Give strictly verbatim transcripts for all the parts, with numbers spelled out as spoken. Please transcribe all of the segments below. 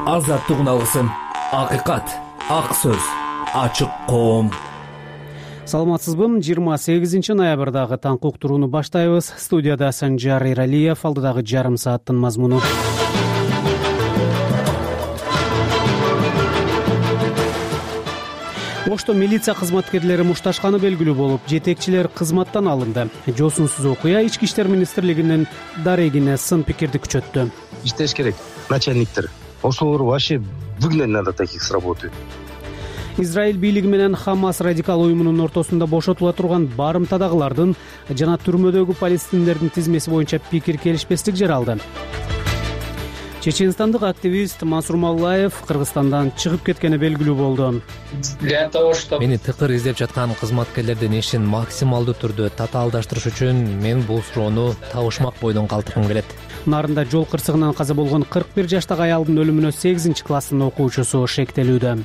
азаттыгын алгысың. Акыйкат, ак сөз, ачык коом. Саламатсызбы? жыйырма сегизинчи ноябрдагы таңкы уктурууну баштайбыз. Студияда Санжар Эралиев, алдыдагы жарым сааттын мазмуну. Ошто милиция кызматкерлери мушташканы белгилүү болуп, жетекчилер кызматтан алынды. Жосунсуз окуя Ички иштер министрлигинин дарегине сын пикирди күчөттү. Иштеш керек, начальниктер. Ошолор вообще выгнать надо таких с работы. Израиль бийлиги менен Хамас радикал уюмунун ортосунда бошотула турган барымтадагылардын жана түрмөдөгү палестиндердин тизмеси боюнча пикир келишпестик жаралды. Чеченстандык активист Мансур Мавлаев Кыргызстандан чыгып кеткени белгилүү болду. Мени тыкыр издеп жаткан кызматкерлердин ишин максималдуу түрдө татаалдаштырыш үчүн мен бул суроону табышмак бойдон калтыргым келет. Нарында жол кырсыгынан каза болгон кырк бир жаштагы аялдын өлүмүнө сегизинчи класстын окуучусу шектелүүдө.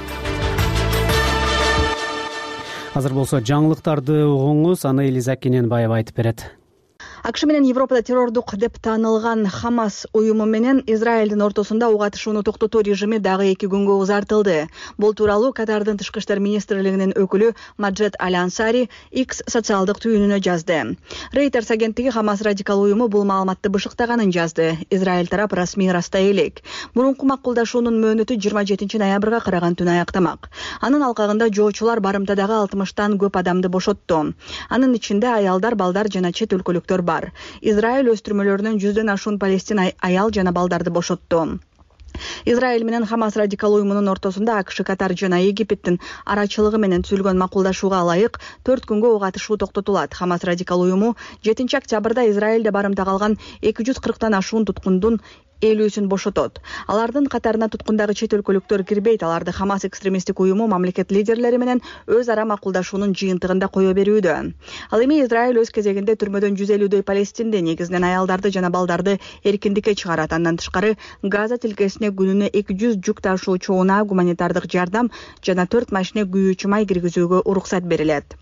Азыр болсо жаңылыктарды угуңуз, аны Элиза Кененбаева айтып берет. АКШ менен Европада террордук деп таанылган Хамас уюму менен Израилдин ортосунда ук атышууну токтотуу режими дагы эки күнгө узартылды. Бул тууралуу Катардын тышкы иштер министрлигинин өкүлү Маджед Аль-Ансари X социалдык түйүнүнө жазды. Reuters агенттиги Хамас радикал уюму бул маалыматты бышыктаганын жазды. Израиль тарап расмий ырастай элек. Мурунку макулдашуунун мөөнөтү жыйырма жетинчи ноябрга караган түнү аяктамак. Анын алкагында жоочулар барымтадагы алтымыштан көп адамды бошотту. Анын ичинде аялдар, балдар жана чет өлкөлүктөр бар. Израиль өз түрмөлөрүнөн жүздөн ашуун палестин аял жана балдарды бошотту. Израиль менен Хамас радикал уюмунун ортосунда АКШ, Катар жана Египеттин арачылыгы менен түзүлгөн макулдашууга ылайык төрт күнгө ук атышуу токтотулат. Хамас радикал уюму жетинчи октябрда Израилде барымта калган эки жүз кырктан ашуун туткундун элүүсүн бошотот. Алардын катарына туткундагы чет өлкөлүктөр кирбейт. Аларды Хамас экстремисттик уюму мамлекет лидерлери менен өз ара макулдашуунун жыйынтыгында кое берүүдө. Ал эми Израиль өз кезегинде түрмөдөн жүз элүүдөй палестинди, негизинен аялдарды жана балдарды эркиндикке чыгарат. Андан тышкары Газа тилкесине күнүнө эки жүз жүк ташуучу унаа, гуманитардык жардам жана төрт машина күйүүчү май киргизүүгө уруксат берилет.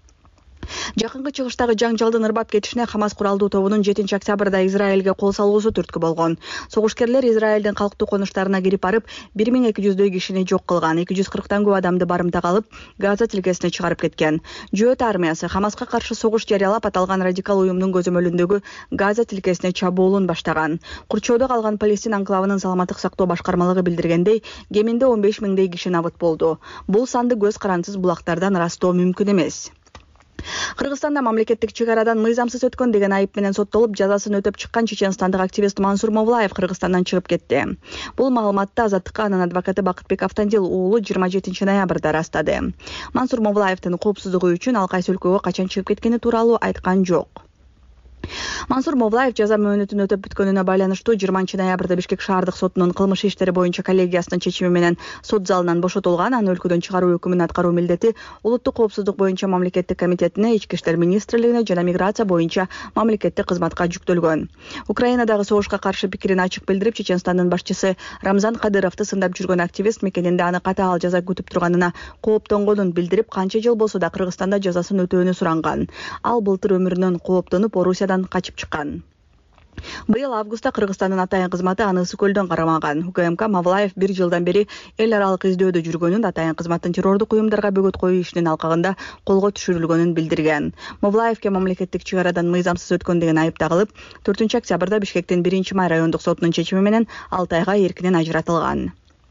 Жакынкы чыгыштагы жаңжалдын ырбап кетишине Хамас куралдуу тобунун жетинчи октябрда Израилге кол салуусу түрткү болгон. Согушкерлер Израилдин калктуу конуштарына кирип барып, бир миң эки жүздөй кишини жок кылган, эки жүз кырктан көп адамды барымта калып, Газа тилкесине чыгарып кеткен. Жөөт армиясы Хамаска каршы согуш жарыялап, аталган радикал уюмдун көзөмөлүндөгү Газа тилкесине чабуулун баштаган. Курчоодо калган Палестин анклавынын саламаттык сактоо башкармалыгы билдиргендей, кеминде он беш миңдей киши набыт болду. Бул санды көз карансыз булактардан ырастоо мүмкүн эмес. Кыргызстанда мамлекеттик чек арадан мыйзамсыз өткөн деген айып менен соттолуп, жазасын өтөп чыккан чеченстандык активист Мансур Мавлаев Кыргызстандан чыгып кетти. Бул маалыматты Азаттыкка анын адвокаты Бакытбек Автандил уулу жыйырма жетинчи ноябрда ырастады. Мансур Мавлаевдин коопсуздугу үчүн ал кайсы өлкөгө качан чыгып кеткени тууралуу айткан жок. Мансур Мавлаев жаза мөөнөтүн өтөп бүткөнүнө байланыштуу жыйырманчы ноябрда Бишкек шаардык сотунун кылмыш иштери боюнча коллегиясынын чечими менен сот залынан бошотулган. Аны өлкөдөн чыгаруу өкүмүн аткаруу милдети улуттук коопсуздук боюнча мамлекеттик комитетине, Ички иштер министрлигине жана миграция боюнча мамлекеттик кызматка жүктөлгөн. Украинадагы согушка каршы пикирин ачык билдирип, Чеченстандын башчысы Рамзан Кадыровду сындап жүргөн активист мекенинде аны катаал жаза күтүп турганына кооптонгонун билдирип, канча жыл болсо да Кыргызстанда жазасын өтөөнү суранган. Ал былтыр өмүрүнөн кооптонуп Орусиядан качып чыккан. Быйыл августта Кыргызстандын атайын кызматы аны Ысык көлдөн карамаган. УКМК Мавлаев бир жылдан бери эл аралык издөөдө жүргөнүн, атайын кызматтын террордук уюмдарга бөгөт коюу ишинин алкагында колго түшүрүлгөнүн билдирген. Мавлаевке мамлекеттик чек арадан мыйзамсыз өткөн деген айып тагылып, төртүнчү октябрда Бишкектин биринчи май райондук сотунун чечими менен алты айга эркинен ажыратылган.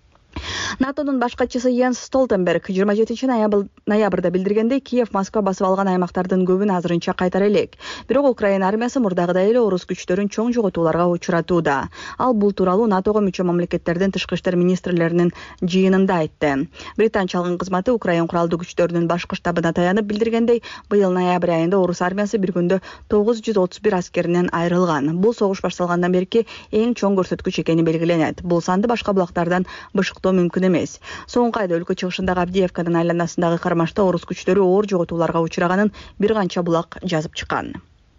НАТОнун баш катчысы Йенс Столтенберг жыйырма жетинчи ноябрда билдиргендей, Киев Москва басып алган аймактардын көбүн азырынча кайтара элек. Бирок Украина армиясы мурдагыдай эле орус күчтөрүн чоң жоготууларга учуратууда. Ал бул тууралуу НАТОго мүчө мамлекеттердин тышкы иштер министрлеринин жыйынында айтты. Британ чалгын кызматы Украин куралдуу күчтөрүнүн башкы штабына таянып билдиргендей, быйыл ноябрь айында орус армиясы бир күндө тогуз жүз отуз бир аскеринен айрылган. Бул согуш башталгандан берки эң чоң көрсөткүч экени белгиленет. Бул санды башка булактардан бышыктоо мүмкүн эмес. Соңку айда өлкө чыгышындагы Авдеевканын айланасындагы кармашта орус күчтөрү оор жоготууларга учураганын бир канча булак жазып чыккан.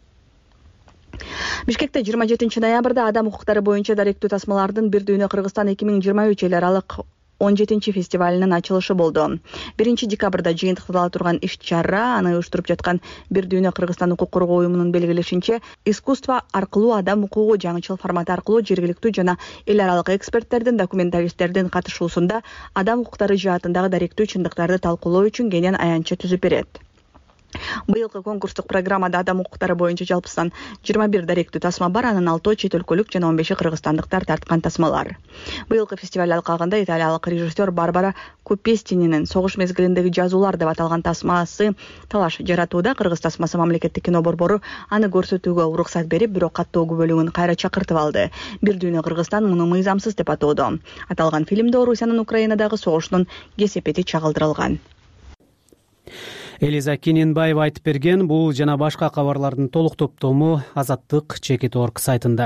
Бишкекте жыйырма жетинчи ноябрда адам укуктары боюнча даректүү тасмалардын бир дүйнө Кыргызстан эки миң жыйырма үч эл аралык он жетинчи фестивалынын ачылышы болду. биринчи декабрда жыйынтыктала турган иш-чара аны уюштуруп жаткан Бир дүйнө Кыргызстан укук коргоо уюмунун белгилешинче, искусство аркылуу адам укугу жаңычыл формат аркылуу жергиликтүү жана эл аралык эксперттердин, документалисттердин катышуусунда адам укуктары жаатындагы даректүү чындыктарды талкуулоо үчүн кенен аянтча түзүп берет. Быйылкы конкурстук программада адам укуктары боюнча жалпысынан жыйырма бир даректүү тасма бар, анын алтоо чет өлкөлүк жана он беши кыргызстандыктар тарткан тасмалар. Быйылкы фестиваль алкагында италиялык режиссер Барбара Купестининин «Согуш мезгилиндеги жазуулар» деп аталган тасмасы талаш жаратууда. Кыргыз тасмасы мамлекеттик кино борбору аны көрсөтүүгө уруксат берип, бирок каттоо күбөлүгүн кайра чакыртып алды. Бир дүйнө Кыргызстан муну мыйзамсыз деп атоодо. Аталган фильмде Орусиянын Украинадагы согушунун кесепети чагылдырылган. Элиза Кененбаева айтып берген. Бул жана башка кабарлардын толук топтому Азаттык чекит точка орг сайтында.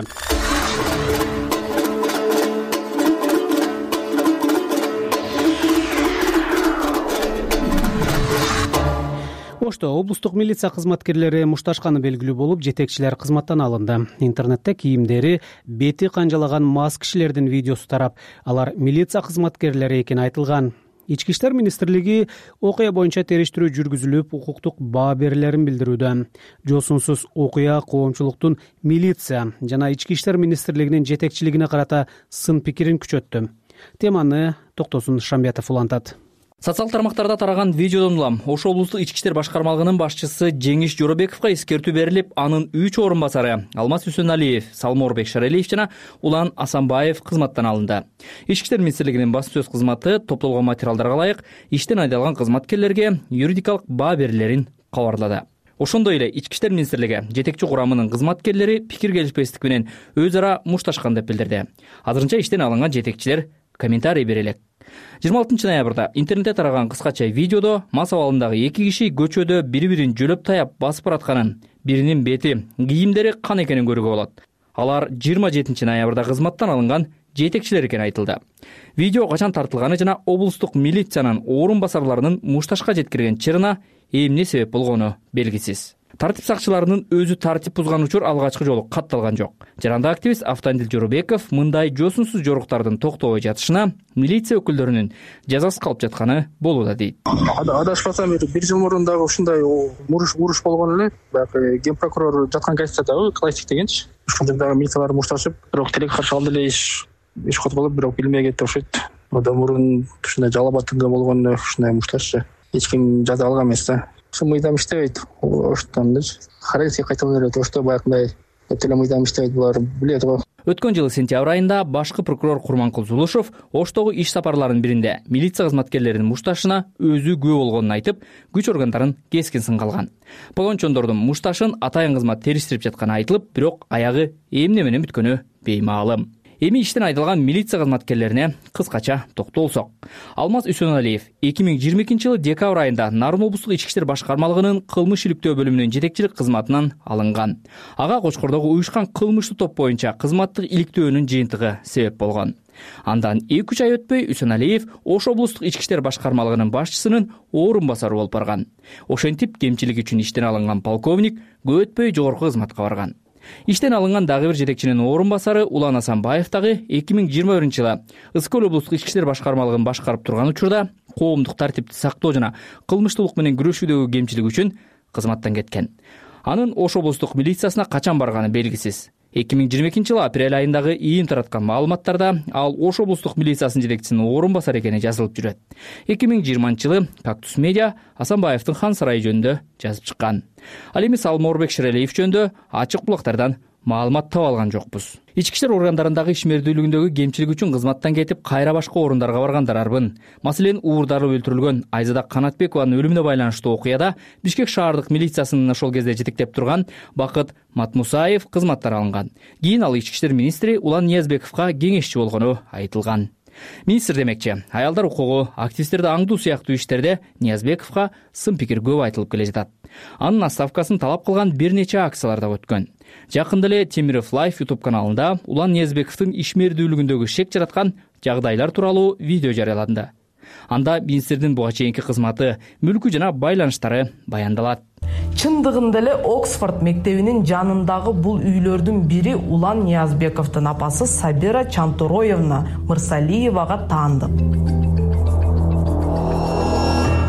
Ошто облустук милиция кызматкерлери мушташканы белгилүү болуп, жетекчилер кызматтан алынды. Интернетте кийимдери бети канжалаган мас кишилердин видеосу тарап, алар милиция кызматкерлери экени айтылган. Ички иштер министрлиги окуя боюнча териштирүү жүргүзүлүп, укуктук баа берилерин билдирүүдө. Жосунсуз окуя коомчулуктун милиция жана ички иштер министрлигинин жетекчилигине карата сын пикирин күчөттү. Теманы Токтосун Шамбиятов улантат. Социал тармактарда тараган видеодон улам Ош облустук ички иштер башкармалыгынын башчысы Жеңиш Жоробековго эскертүү берилип, анын үч орун басары Алмаз Үсөналиев, Салморбек Шаралиев жана Улан Асанбаев кызматтан алынды. Ички иштер министрлигинин басма сөз кызматы топтолгон материалдарга ылайык иштен айдалган кызматкерлерге юридикалык баа берилерин кабарлады. Ошондой эле ички иштер министрлиги жетекчи курамынын кызматкерлери пикир келишпестик менен өз ара мушташкан деп билдирди. Азырынча иштен алынган жетекчилер комментарий бере элек. жыйырма алтынчы ноябрда интернетте тараган кыскача видеодо мас абалындагы эки киши көчөдө бири-бирин жөлөп таяп басып баратканын, биринин бети, кийимдери кан экенин көрүүгө болот. Алар жыйырма жетинчи ноябрда кызматтан алынган жетекчилер экени айтылды. Видео качан тартылганы жана облустук милициянын орун басарларынын мушташка жеткирген чырына эмне себеп болгону белгисиз. Тартип сакчыларынын өзү тартип бузган учур алгачкы жолу катталган жок. Жаранда активист Автандил Жоробеков мындай жосунсуз жоруктардын токтобой жатышына милиция өкүлдөрүнүн жазасыз калып жатканы болууда дейт. Адашпасам бир жыл мурун дагы ушундай уруш уруш болгон эле. Баягы ген прокурор жаткан газетадагы классик дегенчи. Ушундай дагы милициялар мушташып, бирок тилекке каршы алды эле иш иш козголуп, бирок билбей кетти окшойт. Одан мурун ушундай жалабатынга болгон ушундай мушташчы эч ким жаза алган эмес да. Мыйзам иштебейт. Оштондуч характерге кайталып берет. Ошто баягындай өтө эле мыйзам иштебейт, булар билет го. Өткөн жылы сентябрь айында башкы прокурор Курманкул Зулушев Оштогу иш сапарларынын биринде милиция кызматкерлеринин мушташына өзү күбө болгонун айтып, күч органдарын кескин сынга алган. Погончондордун мушташын атайын кызмат териштирип жатканы айтылып, бирок аягы эмне менен бүткөнү беймаалым. Эми иштен айдалган милиция кызматкерлерине кыскача токтолсок. Алмаз Үсөналиев эки миң жыйырма экинчи жылы декабрь айында Нарын облустук ички иштер башкармалыгынын кылмыш иликтөө бөлүмүнүн жетекчилик кызматынан алынган. Ага Кочкордогу уюшкан кылмыштуу топ боюнча кызматтык иликтөөнүн жыйынтыгы себеп болгон. Андан эки үч ай өтпөй Үсөналиев Ош облустук ички иштер башкармалыгынын башчысынын орун басары болуп барган. Ошентип кемчилик үчүн иштен алынган полковник көп өтпөй жогорку кызматка барган. Иштен алынган дагы бир жетекчинин орун басары Улан Асанбаев дагы эки миң жыйырма биринчи жылы Ыскөл облустук ички иштер башкармалыгын башкарып турган учурда коомдук тартипти сактоо жана кылмыштуулук менен күрөшүүдөгү кемчилиги үчүн кызматтан кеткен. Анын Ош облустук милициясына качан барганы белгисиз. эки миң жыйырма экинчи жылы апрель айындагы ийин тараткан маалыматтарда ал Ош облустук милициясынын жетекчисинин орун басары экени жазылып жүрөт. эки миң жыйырманчы жылы Кактус медиа Асанбаевдин Хан сарайы жөнүндө жазып чыккан. Ал эми Салморбек Шаралиев жөнүндө ачык булактардан маалымат таба алган жокпуз. Ички иштер органдарындагы ишмердүүлүгүндөгү кемчилик үчүн кызматтан кетип, кайра башка орундарга баргандар арбын. Маселен, уурдарылып өлтүрүлгөн Айзада Канатбекованын өлүмүнө байланыштуу окуяда Бишкек шаардык милициясынын ошол кезде жетектеп турган Бакыт Матмусаев кызматтан алынган. Кийин ал ички иштер министри Улан Ниязбековго кеңешчи болгону айтылган. Министр демекчи, аялдар укугу, активисттерди аңдуу сыяктуу иштерде Ниязбековго сын пикир көп айтылып келе жатат. Анын отставкасын талап кылган бир нече акциялар да өткөн. Жакында эле Темиров Лайф YouTube каналында Улан Ниязбековдун ишмердүүлүгүндөгү шек жараткан жагдайлар тууралуу видео жарыяланды. Анда министрдин буга чейинки кызматы, мүлкү жана байланыштары баяндалат. Чындыгында эле Оксфорд мектебинин жанындагы бул үйлөрдүн бири Улан Ниязбековдун апасы Сабира Чантороевна Мырсалиевага таандык.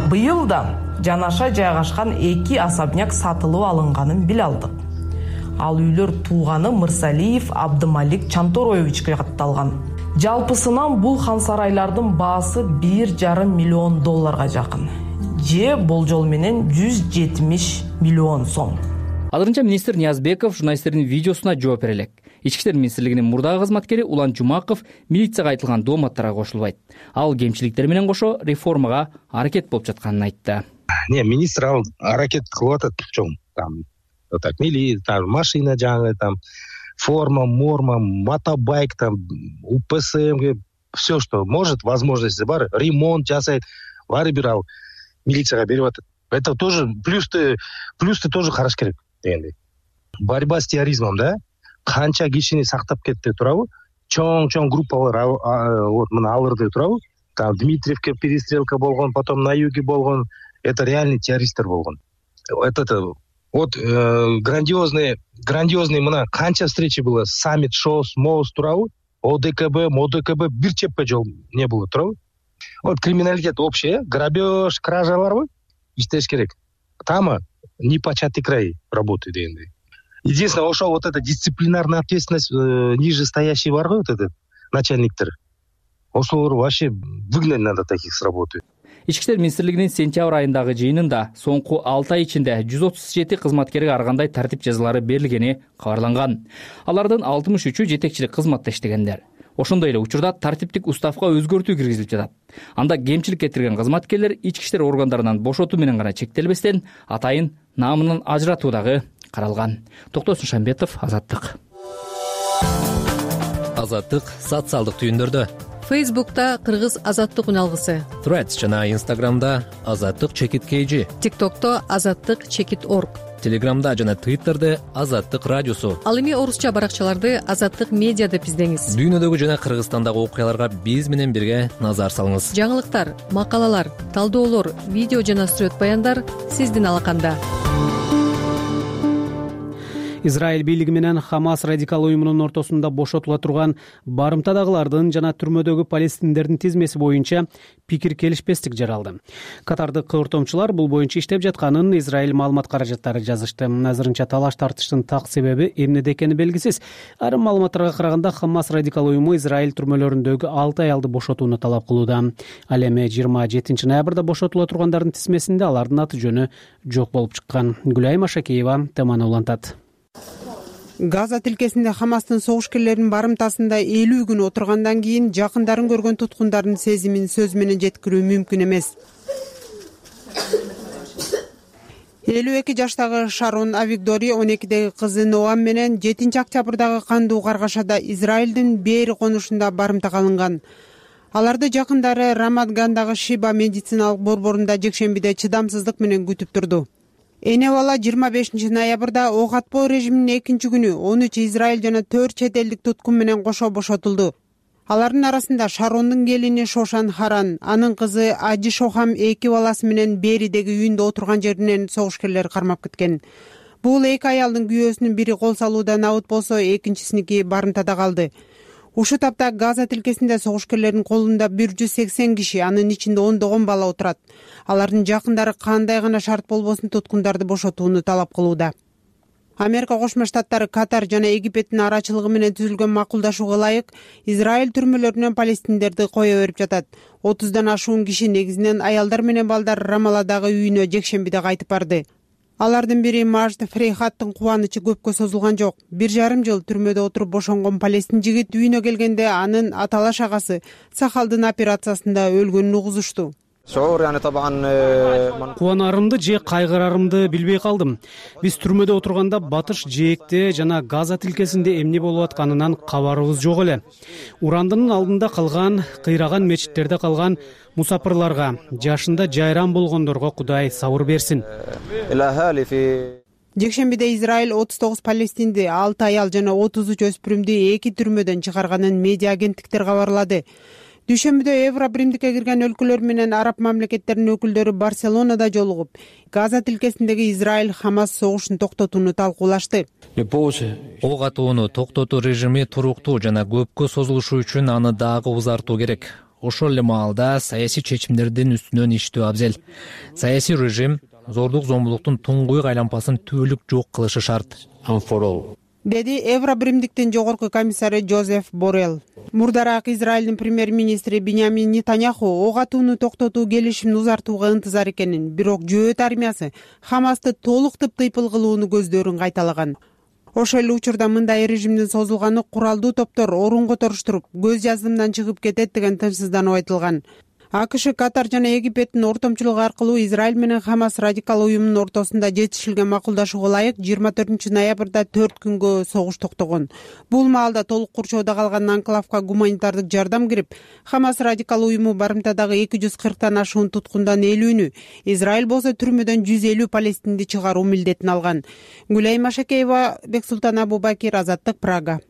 Быйыл да жанаша жайгашкан эки особняк сатылып алынганын биле алдык. Ал үйлөр тууганы Мырсалиев Абдымалик Чанторовичке катталган. Жалпысынан бул хан сарайлардын баасы бир жарым миллион долларга жакын. Же болжол менен жүз жетимиш миллион сом. Азырынча министр Ниязбеков журналисттердин видеосуна жооп бере элек. Ички иштер министрлигинин мурдагы кызматкери Улан Жумаков милицияга айтылган дооматтарга кошулбайт. Ал кемчиликтер менен кошо реформага аракет болуп жатканын айтты. Не, министр ал аракет кылып атат, чоң. Там вот так мили, там машина жаңы, там форма, морма, мотобайк, там УПСМ, все, что может, возможности бар, ремонт жасайт, баары бир ал милицияга берип атат. Это тоже плюс-ты плюс-ты тоже караш керек дегендей. Борьба с терроризмом, да? Канча кишини сактап кетти туурабы? Чоң-чоң группалар вот мына алырды туурабы? Там Дмитриевке перестрелка болгон, потом на юге болгон. Это реальный террористтер болгон. Это вот э, грандиозные грандиозные мына канча встречи было, саммит, шоус, моус туурабы? ОДКБ, МОДКБ бир чеппе жол не было туурабы? Вот криминалитет общий, грабеж, кража барбы? Иштеш керек. Там непочатый край работает дегендей. Единственное, ошол вот эта дисциплинарная ответственность э, ниже стоящий бар ғой, вот этот начальниктер. Ошолор вообще выгнать надо таких с работы. Ички иштер министрлигинин сентябрь айындагы жыйынында соңку алты ай ичинде жүз отуз жети кызматкерге ар кандай тартип жазалары берилгени кабарланган. Алардын алтымыш үчү жетекчилик кызматта иштегендер. Ошондой эле учурда тартиптик уставка өзгөртүү киргизилип жатат. Анда кемчилик кетирген кызматкерлер ички иштер органдарынан бошотуу менен гана чектелбестен атайын наамынан ажыратуу дагы каралган. Токтосун Шамбетов, Азаттык. Азаттык социалдык түйүндөрдө. Фейсбукта Кыргыз Азаттык үналгысы. Threads жана Инстаграмда Азаттык чекит kg. ТикТокто Азаттык чекит орг. Телеграмда жана Твиттерде Азаттык радиосу. Ал эми орусча баракчаларды Азаттык медиа деп издеңиз. Дүйнөдөгү жана Кыргызстандагы окуяларга биз менен бирге назар салыңыз. Жаңылыктар, макалалар, талдоолор, видео жана сүрөт баяндар сиздин алаканда. Израиль бийлиги менен Хамас радикал уюмунун ортосунда бошотула турган барымтадагылардын жана түрмөдөгү палестиндердин тизмеси боюнча пикир келишпестик жаралды. Катардык ортомчулар бул боюнча иштеп жатканын Израиль маалымат каражаттары жазышты. Азырынча талаш тартыштын так себеби эмнеде экени белгисиз. Айрым маалыматтарга караганда Хамас радикал уюму Израиль түрмөлөрүндөгү алты аялды бошотууну талап кылууда. Ал эми жыйырма жетинчи ноябрда бошотула тургандардын тизмесинде алардын аты жөнү жок болуп чыккан. Гүлайым Ашакеева теманы улантат. Газа тилкесинде Хамастын согушкерлеринин барымтасында элүү күн отургандан кийин жакындарын көргөн туткундардын сезимин сөз менен жеткирүү мүмкүн эмес. элүү эки жаштагы Шарон Авигдори он экидеги кызы Ноам менен жетинчи октябрдагы кандуу каргашада Израилдин Бейри конушунда барымтага алынган. Аларды жакындары Рамадгандагы Шиба медициналык борборунда жекшембиде чыдамсыздык менен күтүп турду. Эне бала жыйырма бешинчи ноябрда ок атпоо режиминин экинчи күнү он үч Израиль жана төрт чет элдик туткун менен кошо бошотулду. Алардын арасында Шарондун келини Шошан Харан, анын кызы Ажи Шохам эки баласы менен Беридеги үйүндө отурган жеринен согушкерлер кармап кеткен. Бул эки аялдын күйөөсүнүн бири кол салуудан абыт болсо, экинчисиники барымтада калды. Ушул тапта Газа тилкесинде согушкерлердин колунда бир жүз сексен киши, анын ичинде ондогон бала отурат. Алардын жакындары кандай гана шарт болбосун туткундарды бошотууну талап кылууда. Америка Кошмо Штаттары, Катар жана Египеттин арачылыгы менен түзүлгөн макулдашууга ылайык Израиль түрмөлөрүнөн палестиндерди кое берип жатат. отуздан ашуун киши, негизинен аялдар менен балдар, Рамаладагы үйүнө жекшембиде кайтып барды. Алардын бири Мажд Фрейхаттын кубанычы көпкө созулган жок. Бир жарым жыл түрмөдө отуруп бошонгон палестин жигит үйүнө келгенде анын аталаш агасы Сахалдын операциясында өлгөнүн угузушту. Кубанарымды же кайгырарымды билбей калдым. Биз түрмөдө отурганда Батыш жээкте жана Газа тилкесинде эмне болуп атканынан кабарыбыз жок эле. Урандынын алдында калган, кыйраган мечиттерде калган мусапырларга, жашында жайран болгондорго Кудай сабыр берсин. Жекшембиде Израиль отуз тогуз палестинди, алты аял жана отуз үч өспүрүмдү эки түрмөдөн чыгарганын медиа агенттиктер кабарлады. Дүйшөмбүдө Евробиримдикке кирген өлкөлөр менен араб мамлекеттеринин өкүлдөрү Барселонада жолугуп, Газа тилкесиндеги Израиль Хамас согушун токтотууну талкуулашты. Ок атууну токтотуу режими туруктуу жана көпкө созулушу үчүн аны дагы узартуу керек. ошол эле маалда саясий чечимдердин үстүнөн иштөө абзел. Саясий режим зордук зомбулуктун туңгуйук айлампасын түбөлүк жок кылышы шарт, деди Евро биримдиктин жогорку комиссары Жозеф Боррелл. Мурдараак Израилдин премьер-министри Биньямин Нетаньяху ок атууну токтотуу келишимин узартууга ынтызар экенин, бирок жөөт армиясы Хамасты толук тыптыйпыл кылууну көздөрүн кайталаган. Ошол эле учурда мындай режимдин созулганы куралдуу топтор орун которуштуруп, көз жаздымдан чыгып кетет деген тынчсыздануу айтылган. АКШ, Катар жана Египеттин ортомчулугу аркылуу Израиль менен Хамас радикал уюмунун ортосунда жетишилген макулдашууга ылайык жыйырма төртүнчү ноябрда төрт күнгө согуш токтогон. Бул маалда толук курчоодо калган анклавга гуманитардык жардам кирип, Хамас радикал уюму барымтадагы эки жүз кырктан ашуун туткундан элүүнү, Израиль болсо түрмөдөн жүз элүү палестинди чыгаруу милдетин алган. Гүлай Машакеева, Бексултан Абубакир, Азаттык, Прага.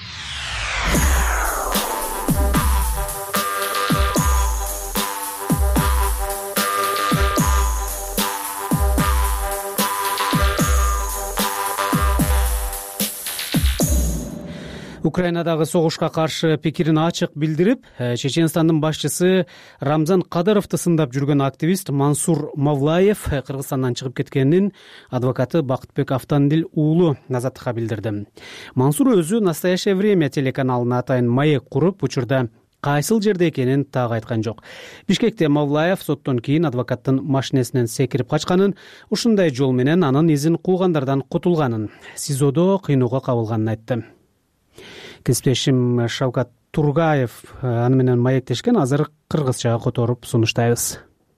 Украинадагы согушка каршы пикирин ачык билдирип, Чеченстандын башчысы Рамзан Кадыровду сындап жүргөн активист Мансур Мавлаев Кыргызстандан чыгып кеткенин адвокаты Бакытбек Автандил уулу Азаттыкка билдирди. Мансур өзү «Настоящее время» телеканалына атайын маек куруп, учурда кайсыл жерде экенин так айткан жок. Бишкекте Мавлаев соттон кийин адвокаттын машинесинен секирип качканын, ушундай жол менен анын изин куугандардан кутулганын, СИЗОдо кыйноого кабылганын айтты. Кесиптешим Шавкат Тургаев аны менен маектешкен, азыр кыргызчага которуп сунуштайбыз.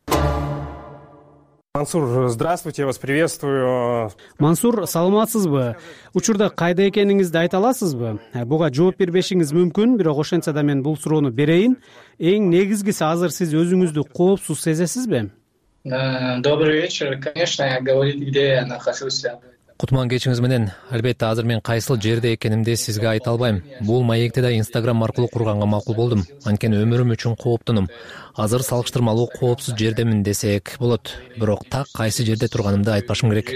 Мансур, здравствуйте, я вас приветствую. Мансур, саламатсызбы? Учурда кайда экениңизди айта аласызбы? Буга жооп бербешиңиз мүмкүн, бирок ошентсе да мен бул суроону берейин. Эң негизгиси, азыр сиз өзүңүздү коопсуз сезесизби? Добрый вечер. Конечно, говорить, где я нахожусь. Кутман кечиңиз менен. Албетте, азыр мен кайсыл жерде экенимди сизге айта албайм. Бул маекти да Инстаграм аркылуу курганга макул болдум. Анткени өмүрүм үчүн кооптунум. Азыр салыштырмалуу коопсуз жердемин десек болот. Бирок так кайсы жерде турганымды айтпашым керек.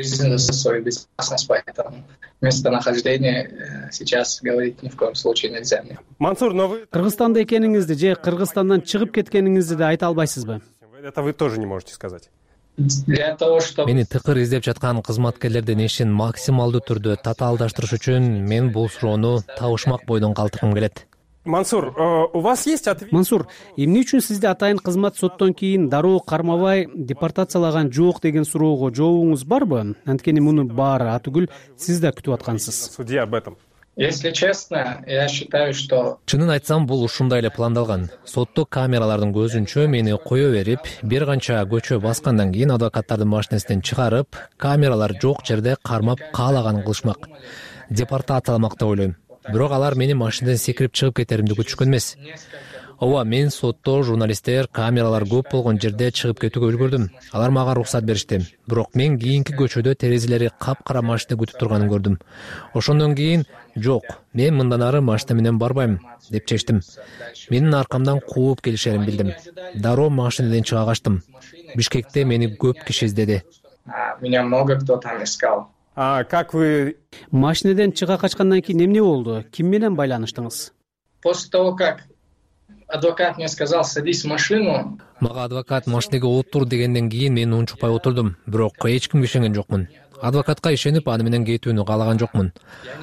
Местонахождение сейчас говорить ни в коем случае нельзя. Мансур, но вы... Кыргызстанда экениңизди же Кыргызстандан чыгып кеткениңизди да айта албайсызбы? Это вы тоже не можете сказать. Для того, чтобы... Мени тыкыр издеп жаткан кызматкерлердин ишин максималдуу түрдө татаалдаштырыш үчүн мен бул суроону табышмак бойдон калтыргым келет. Мансур, у вас есть ответ? Мансур, эмне үчүн сизди атайын кызмат соттон кийин дароо кармабай депортациялаган жок деген суроого жообуңуз барбы? Анткени муну баары атүгүл сиз да күтүп аткансыз. Судья об этом. Если честно, я считаю, что... Чынын айтсам, бул ушундай эле пландалган. Сотто камералардын көзүнчө мени кое берип, бир канча көчө баскандан кийин адвокаттардын машинесинен чыгарып, камералар жок жерде кармап каалаганын кылышмак. Депортацияламак деп ойлойм. Бирок алар мени машинеден секирип чыгып кетеримди күтүшкөн эмес. Ооба, мен сотто журналисттер камералар көп болгон жерде чыгып кетүүгө үлгүрдүм. Алар мага уруксат беришти. Бирок мен кийинки көчөдө терезелери капкара машина күтүп турганын көрдүм. Ошондон кийин жок, мен мындан ары машина менен барбайм деп чечтим. Менин аркамдан кууп келишерин билдим. Дароо машинеден чыга качтым. Бишкекте мени көп киши издеди. Меня много кто там искал. А как вы... Машинеден чыга качкандан кийин эмне болду? Ким менен байланыштыңыз? После того, как адвокат мне сказал, садись в машину. Мага адвокат машинеге отур дегенден кийин мен унчукпай отурдум. Бирок эч кимге ишенген жокмун. Адвокатка ишенип, аны менен кетүүнү каалаган жокмун.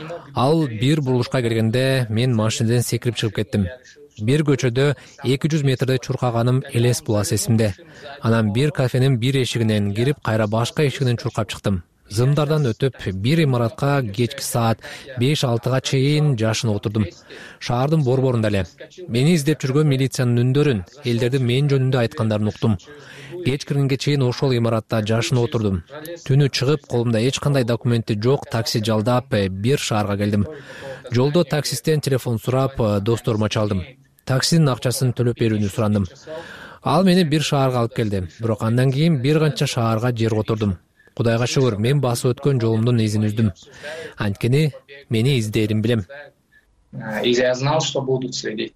Ал бир бурулушка келгенде мен машинеден секирип чыгып кеттим. Бир көчөдө эки жүз метрде чуркаганым элес булас эсимде. Анан бир кафенин бир эшигинен кирип, кайра башка эшигинен чуркап чыктым. Зымдардан өтүп, бир имаратка кечки саат беш алтыга чейин жашынып отурдум. Шаардын борборунда эле. Мени издеп жүргөн милициянын үндөрүн, элдердин мен жөнүндө айткандарын уктум. Кеч киргенге чейин ошол имаратта жашынып отурдум. Түнү чыгып, колумда эч кандай документи жок такси жалдап, бир шаарга келдим. Жолдо таксисттен телефон сурап, досторума чалдым. Таксинин акчасын төлөп берүүнү сурандым. Ал мени бир шаарга алып келди. Бирок андан кийин бир канча шаарга жер отурдум. Кудайга шүгүр, мен басып өткөн жолумдун изин үздүм. Анткени мени издээрин билем. И я знал, что будут следить.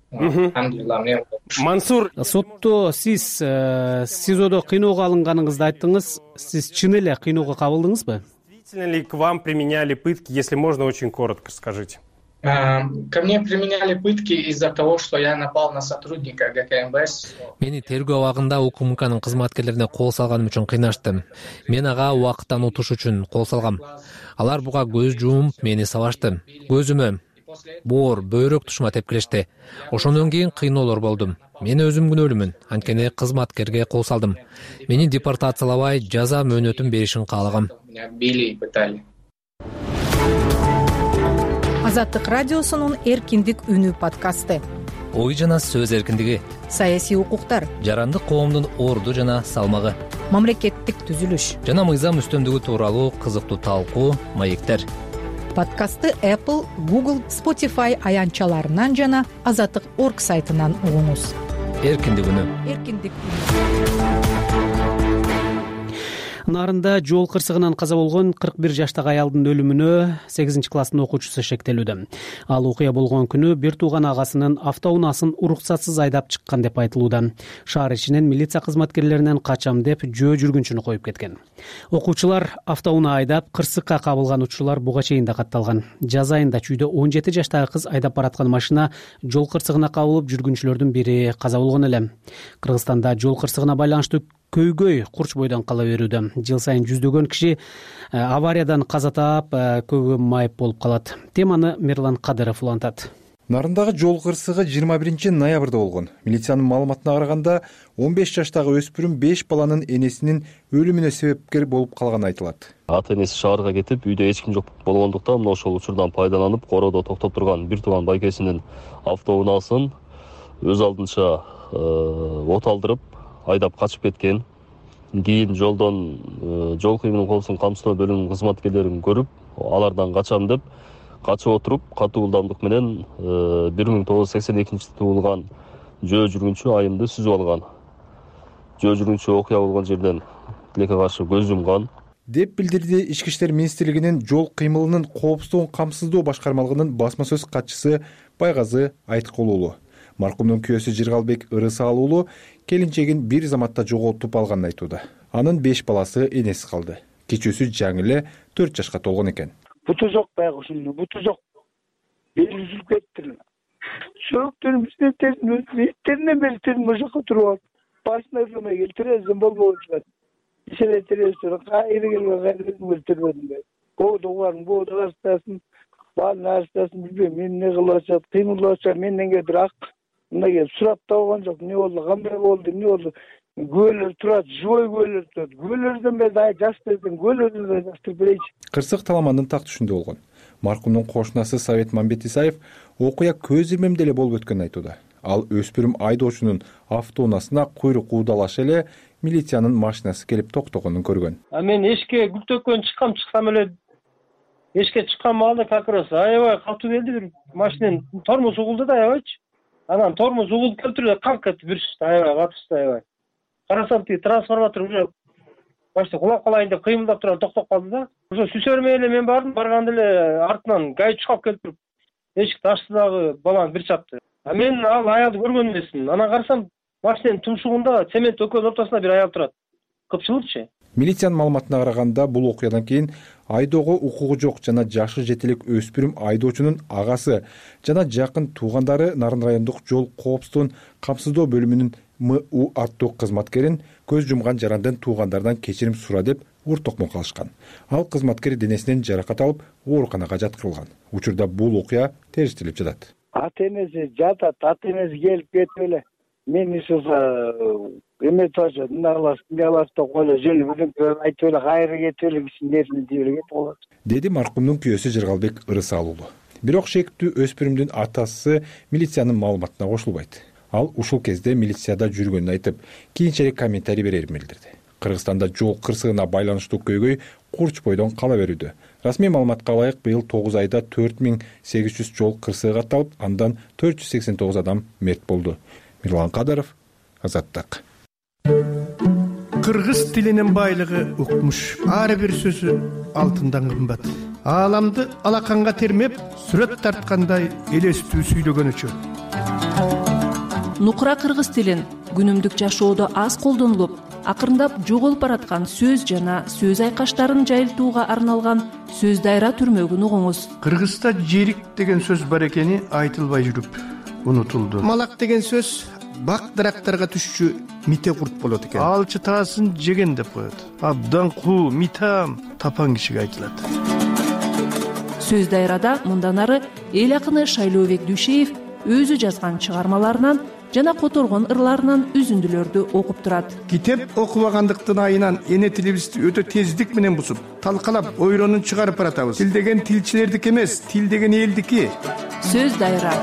Мансур, сотто сиз СИЗОдо кыйноого алынганыңызды айттыңыз. Сиз чын эле кыйноого кабылдыңызбы? Действительно ли к вам применяли пытки, если можно, очень коротко скажите? Ко мне применяли пытки из-за того, что я напал на сотрудника ГКМБС. Мени тергөө абагында УКМКнын кызматкерлерине кол салганым үчүн кыйнашты. Мен ага убакыттан утуш үчүн кол салгам. Алар буга көз жумуп мени сабашты. Көзүмө боор, бөйрөк тушума тепкилешти. Ошондон кийин кыйноолор болду. Мен өзүм күнөөлүмүн, анткени кызматкерге кол салдым. Мени депортациялабай жаза мөөнөтүн беришин каалагам. Били и пытали. Азаттык радиосунун эркиндик үнү подкасты. Ой жана сөз эркиндиги. Саясий укуктар. Жарандык коомдун орду жана салмагы. Мамлекеттик түзүлүш. Жана мыйзам үстөмдүгү тууралуу кызыктуу талкуу, маектер. Подкастты Apple, Google, Spotify аянтчаларынан жана азаттык точка орг сайтынан угуңуз. Эркиндик үнү. Эркиндик үнү. Нарында жол кырсыгынан каза болгон кырк бир жаштагы аялдын өлүмүнө сегизинчи класстын окуучусу шектелүүдө. Ал окуя болгон күнү бир тууган агасынын автоунаасын уруксатсыз айдап чыккан деп айтылууда. Шаар ичинен милиция кызматкерлеринен качам деп жөө жүргүнчүнү коюп кеткен. Окуучулар автоунаа айдап кырсыкка кабылган учурлар буга чейин да катталган. Жаз айында чүйдө он жети жаштагы кыз айдап бараткан машина жол кырсыгына кабылып жүргүнчүлөрдүн бири каза болгон эле. Кыргызстанда жол кырсыгына байланыштуу көйгөй курч бойдон кала берүүдө. Жыл сайын жүздөгөн киши авариядан каза таап, көбү майып болуп калат. Теманы Мерлан Кадыров улантат. Нарындагы жол кырсыгы жыйырма биринчи ноябрда болгон. Милициянын маалыматына караганда он беш жаштагы өспүрүм беш баланын энесинин өлүмүнө себепкер болуп калганы айтылат. Ата энеси шаарга кетип, үйдө эч ким жок болгондуктан мына ошол учурдан пайдаланып, короодо токтоп турган бир тууган байкесинин автоунаасын өз алдынча от алдырып айдап качып кеткен. Кийин жолдон жол кыймылын коопсуздугун камсыздоо бөлүмүнүн кызматкерлерин көрүп, алардан качам деп качып отуруп, катуу ылдамдык менен бир миң тогуз жүз сексен экинчи туулган жөө жүргүнчү айымды сүзүп алган. Жөө жүргүнчү окуя болгон жерден тилекке каршы көз жумган деп билдирди Ички иштер министрлигинин жол кыймылынын коопсуздугун камсыздоо башкармалыгынын басма сөз катчысы Байгазы Айткул уулу. Маркумдун күйөөсү Жыргалбек Ырысал уулу келинчегин бир заматта жоготуп алганын айтууда. Анын беш баласы энесиз калды. Кичүүсү жаңы эле төрт жашка толгон экен. Буту жок баягы ушунун, буту жок. Бели үзүлүп кетти. Сөктөрүм издеттердин өзүнүн бери терим ошоко туруп алып, башына кылмай келтиресин болбоочу. Ишеле тересин, кайра келген кайра келтирбедим. Коодо барым, коодо карштасын, баарын арстасын билбейм, мен эмне кылып атат, кыймылдап атат, менден кээ бирок мына келип сурап да койгон жок. Эмне болду, кандай болду, эмне болду? Көөлөр турат, жой көөлөр турат. Көөлөрдөн бери жаштырдым, көөлөрдөн жаштырып берейчи. Кырсык Таламандын так түшүндө болгон. Маркумдун кошунасы Совет Мамбет Исаев окуя көз ирмемде эле болуп өткөнүн айтууда. Ал өспүрүм айдоочунун автоунаасына куйрук куудалашы эле милициянын машинасы келип токтогонун көргөн. А мен эшикке гүл төккөн чыккам, чыксам эле эшикке чыккан маалда как раз аябай катуу келди, бир машинанын тормоз угулду да аябайчы. Анан тормоз угулуп келтирди, канк кетти бир шта аябай катышты аябай. Карасам тиги трансформатор уже башта кулап калайын деп кыймылдап турган токтоп калды да. Ошо сүсөрмөй эле мен бардым, барганда эле артынан гай чукап келип эшикти ачты дагы баланы бир чапты. А мен ал аялды көргөн эмесмин. Анан карасам машинанын тумшугунда цемент өкөнүн ортосунда бир аял турат. Кыпчылычы. Милициянын маалыматына караганда бул окуядан кийин айдоого укугу жок жана жашы жете элек өспүрүм айдоочунун агасы жана жакын туугандары Нарын райондук жол коопсуздугун камсыздоо бөлүмүнүн М У аттуу кызматкерин көз жумган жарандын туугандарынан кечирим сура деп уртокмо калышкан. Ал кызматкер денесинен жаракат алып ооруканага жаткырылган. Учурда бул окуя териштирилип жатат. Ата энеси жатат, ата энеси келип кетип эле мен ишуга эметип атат, мына кыласыз, мына кыласыз деп койло жөн айтып эле кайра кетип эле кишинин нерсин деп эле кетип калат. Деди маркумдун күйөөсү Жыргалбек Ырысал уулу. Бирок шектүү өспүрүмдүн атасы милициянын маалыматына кошулбайт. Ал ушул кезде милицияда жүргөнүн айтып, кийинчерээк комментарий берерин билдирди. Кыргызстанда жол кырсыгына байланыштуу көйгөй курч бойдон кала берүүдө. Расмий маалыматка ылайык быйыл тогуз айда төрт миң сегиз жүз жол кырсыгы катталып, андан төрт жүз сексен тогуз адам мерт болду. Мирлан Кадыров, Азаттык. Кыргыз тилинин байлыгы укмуш. Ар бир сөзү алтындан кымбат. Ааламды алаканга термеп, сүрөт тарткандай элестүү сүйлөгөнүчө. Нукура кыргыз тилин күнүмдүк жашоодо аз колдонулуп, акырындап жоголуп бараткан сөз жана сөз айкаштарын жайылтууга арналган сөз дайра түрмөгүн угуңуз. Кыргызда жерик деген сөз бар экени айтылбай жүрүп унутулду. Малак деген сөз бак дарактарга түшчү мите курт болот экен. Алчы таасын жеген деп коет. Абдан куу митам тапан кишиге айтылат. Сөз дайрада мындан ары эл акыны Шайлообек Дүйшеев өзү жазган чыгармаларынан жана которгон ырларынан үзүндүлөрдү окуп турат. Китеп окубагандыктын айынан эне тилибизди өтө тездик менен бузуп, талкалап, ойронун чыгарып баратабыз. Тил деген тилчилердики эмес, тил деген элдики. Сөз дайра.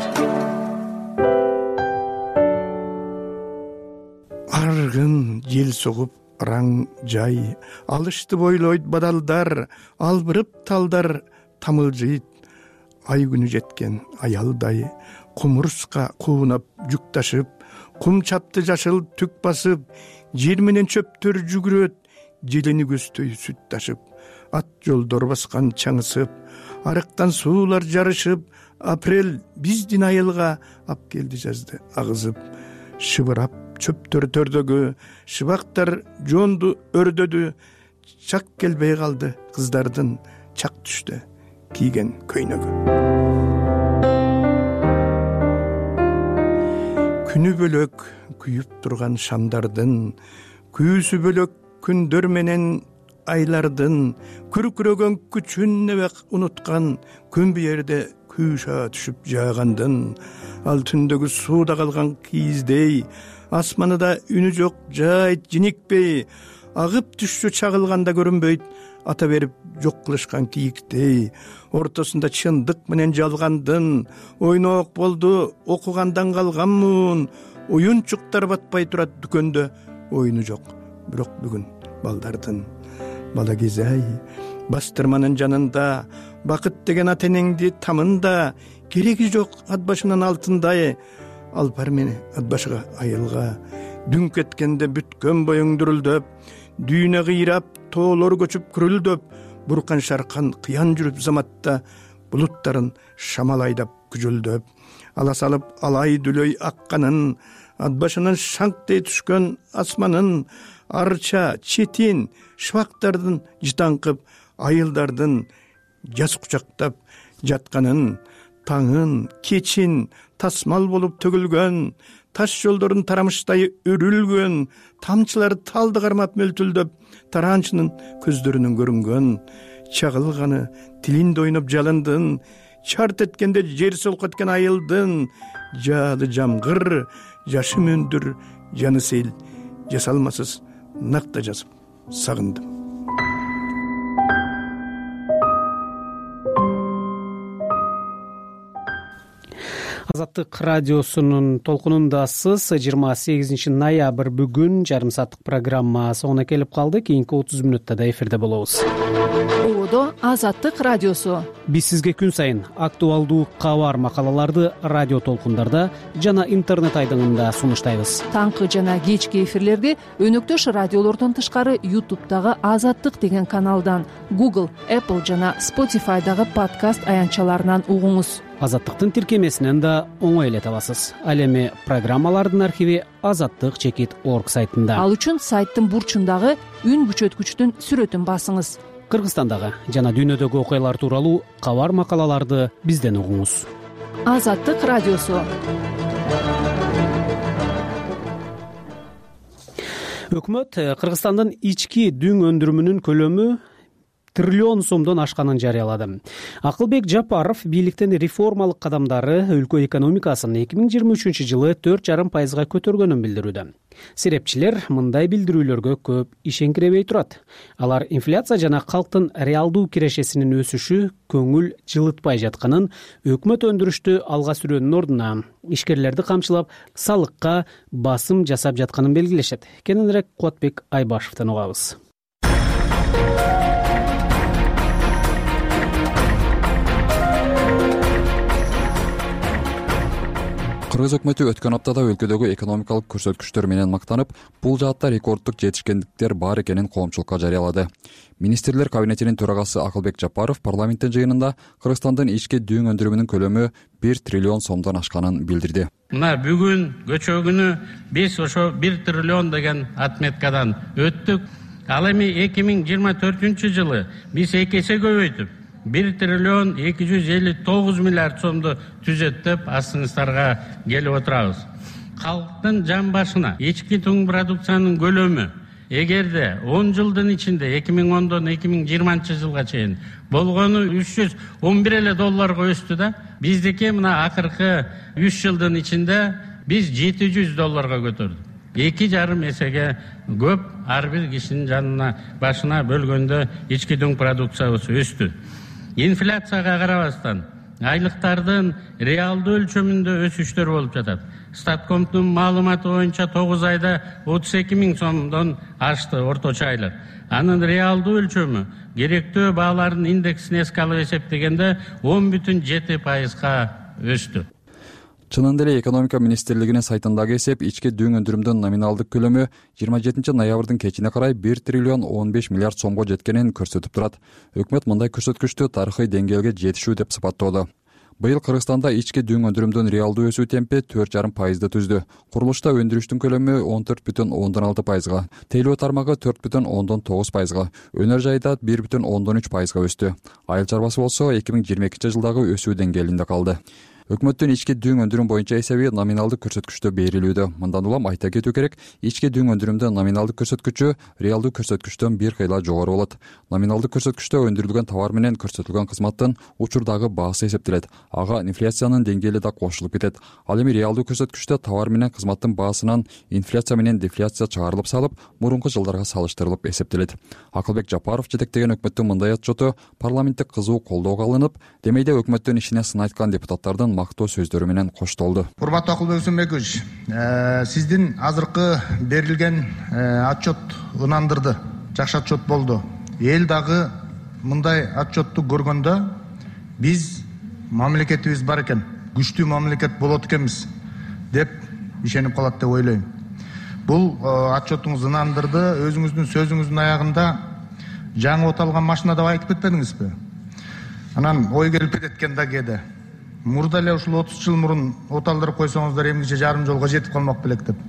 Аргын жел согуп раң жай, алышты бойлойт бадалдар, албырып талдар тамылжыйт. Ай күнү жеткен аялдай, кумурска куунап жүк ташып, кум чапты жашыл түк басып, жер менен чөптөр жүгүрөт, желени көздөй сүт ташып, ат жолдор баскан чаңысып, арыктан суулар жарышып, апрель биздин айылга ап келди жазды агызып, шыбырап чөптөр төрдөгү, шыбактар жонду өрдөдү, чак келбей калды кыздардын чак түштө кийген көйнөгү. Күнү бөлөк күйүп турган шамдардын, күйүүсү бөлөк күндөр менен айлардын, күркүрөгөн күчүн небек унуткан, күн биерде күйша түшүп жаагандын, ал түндөгү сууда калган кийиздей, асманында үнү жок жайт жиникпей, агып түшчү чагылганда көрүнбөйт, ата берип жок кылышкан кийиктей, ортосунда чындык менен жалгандын, ойноок болду окугандан калганмын, уюнчуктар батпай турат дүкөндө, ойну жок, бирок бүгүн балдардын. Бала кезай, бастырманын жанында, бакыт деген ата энеңди тамында, кереги жок ат башынан алтындай, алпар мени ат башыга айылга, дүң кеткенде бүткөн боюң дүрүлдөп, дүйнө кыйрап, тоолор көчүп күрүлдөп, буркан шаркан кыян жүрүп заматта, булуттарын шамал айдап күжүлдөп, ала салып алай дүлөй акканын, ат башынан шаңктей түшкөн асманын, арча, четин, шыбактардын жытаңкып, айылдардын жаз кучактап жатканын, таңын, кечин тасмал болуп төгүлгөн, таш жолдорун тарамыштай өрүлгөн, тамчылары талды кармап мөлтүлдөп, таранчынын көздөрүнөн көрүнгөн, чагылганы тилинде ойноп жалындын, чарт эткенде жер солкоткен айылдын, жаады жамгыр, жашы мөндүр, жаны сел, жасалмасыз накта жазып сагындым. Азаттык радиосунун толкунундасыз. жыйырма сегизинчи ноябрь бүгүн жарым сааттык программа соңуна келип калды. Кийинки отуз мүнөттө да эфирде болобуз. Ободо Азаттык радиосу. Биз сизге күн сайын актуалдуу кабар макалаларды радио толкундарда жана интернет айдыңында сунуштайбыз. Таңкы жана кечки эфирлерди өнөктөш радиолордон тышкары ютубтагы Азаттык деген каналдан, Google, Apple жана Spotify'дагы подкаст аянтчаларынан угуңуз. Азаттыктын тиркемесинен да оңой эле табасыз. Ал эми программалардын архиви азаттык чекит орг сайтында. Ал үчүн сайттын бурчундагы үн күчөткүчтүн сүрөтүн басыңыз. Кыргызстандагы жана дүйнөдөгү окуялар тууралуу кабар макалаларды бизден угуңуз. Азаттык радиосу. Өкмөт Кыргызстандын ички дүң өндүрүмүнүн көлөмү триллион сомдон ашканын жарыялады. Акылбек Жапаров бийликтин реформалык кадамдары өлкө экономикасын эки миң жыйырма үчүнчү жылы төрт жарым пайызга көтөргөнүн билдирүүдө. Серепчилер мындай билдирүүлөргө көп ишенкиребей турат. Алар инфляция жана калктын реалдуу кирешесинин өсүшү көңүл жылытпай жатканын, өкмөт өндүрүштү алга сүрөөнүн ордуна ишкерлерди камчылап салыкка басым жасап жатканын белгилешет. Кененирээк Кубатбек Айбашевден угабыз. Кыргыз өкмөтү өткөн аптада өлкөдөгү экономикалык көрсөткүчтөр менен мактанып, бул жаатта рекорддук жетишкендиктер бар экенин коомчулукка жарыялады. Министрлер кабинетинин төрагасы Акылбек Жапаров парламенттин жыйынында Кыргызстандын ички дүң өндүрүмүнүн көлөмү бир триллион сомдон ашканын билдирди. Мына бүгүн көчө күнү биз ошо бир триллион деген отметкадан өттүк. Ал эми эки миң жыйырма төртүнчү жылы биз эки эсе көбөйтүп бир триллион эки жүз элүү тогуз миллиард сомду түзөт деп астыңыздарга келип отурабыз. Калктын жан башына ички туң продукциянын көлөмү эгерде он жылдын ичинде эки миң ондон эки миң жыйырманчы жылга чейин болгону үч жүз он бир эле долларга өстү да, биздики мына акыркы үч жылдын ичинде биз жети жүз долларга көтөрдүк. Эки жарым эсеге көп ар бир кишинин жанына башына бөлгөндө ички туң продукциябыз өстү. Инфляцияга карабастан айлыктардын реалдуу өлчөмүндө өсүштөр болуп жатат. Статкомдун маалыматы боюнча тогуз айда отуз эки миң сомдон ашты орточо айлык. Анын реалдуу өлчөмү керектөө баалардын индексин эске алып эсептегенде он бүтүн жети пайызга өстү. Чынында эле экономика министрлигинин сайтындагы эсеп ички дүң өндүрүмдүн номиналдык көлөмү жыйырма жетинчи ноябрдын кечине карай бир триллион он беш миллиард сомго жеткенин көрсөтүп турат. Өкмөт мындай көрсөткүчтү тарыхый деңгээлге жетишүү деп сыпаттоодо. Быйыл Кыргызстанда ички дүң өндүрүмдүн реалдуу өсүү темпи төрт жарым пайызды түздү. Курулушта өндүрүштүн көлөмү он төрт бүтүн ондон алты пайызга, тейлөө тармагы төрт бүтүн ондон тогуз пайызга, өнөр жайда бир бүтүн ондон үч пайызга өстү. Айыл чарбасы болсо эки миң жыйырма экинчи жылдагы өсүү деңгээлинде калды. Өкмөттүн ички дүң өндүрүм боюнча эсеби номиналдык көрсөткүчтө берилүүдө. Мындан улам айта кетүү керек, ички дүң өндүрүмдүн номиналдык көрсөткүчү реалдуу көрсөткүчтөн бир кыйла жогору болот. Номиналдык көрсөткүчтө өндүрүлгөн товар менен көрсөтүлгөн кызматтын учурдагы баасы эсептелет. Ага инфляциянын деңгээли да кошулуп кетет. Ал эми реалдуу көрсөткүчтө товар менен кызматтын баасынан инфляция менен дефляция чыгарылып салып, мурунку жылдарга салыштырылып эсептелет. Акылбек Жапаров жетектеген өкмөттүн мындай отчоту парламентте кызуу колдоого алынып, демейде өкмөттүн ишине сын айткан депутаттардын мактоо сөздөрү менен коштолду. Урматтуу Акылбек Усунбекович, сиздин азыркы берилген отчет ынандырды. Жакшы отчет болду. Эл дагы мындай отчетту көргөндө биз мамлекетибиз бар экен, күчтүү мамлекет болот экенбиз деп ишенип калат деп ойлойм. Бул отчетуңуз ынандырды. Өзүңүздүн сөзүңүздүн аягында жаңы от алган машина деп айтып кетпедиңизби? Анан ой келип кетет экен да кээде. Мурда эле ушул отуз жыл мурун от алдырып койсоңуздар эмгиче жарым жолго жетип калмак белек деп.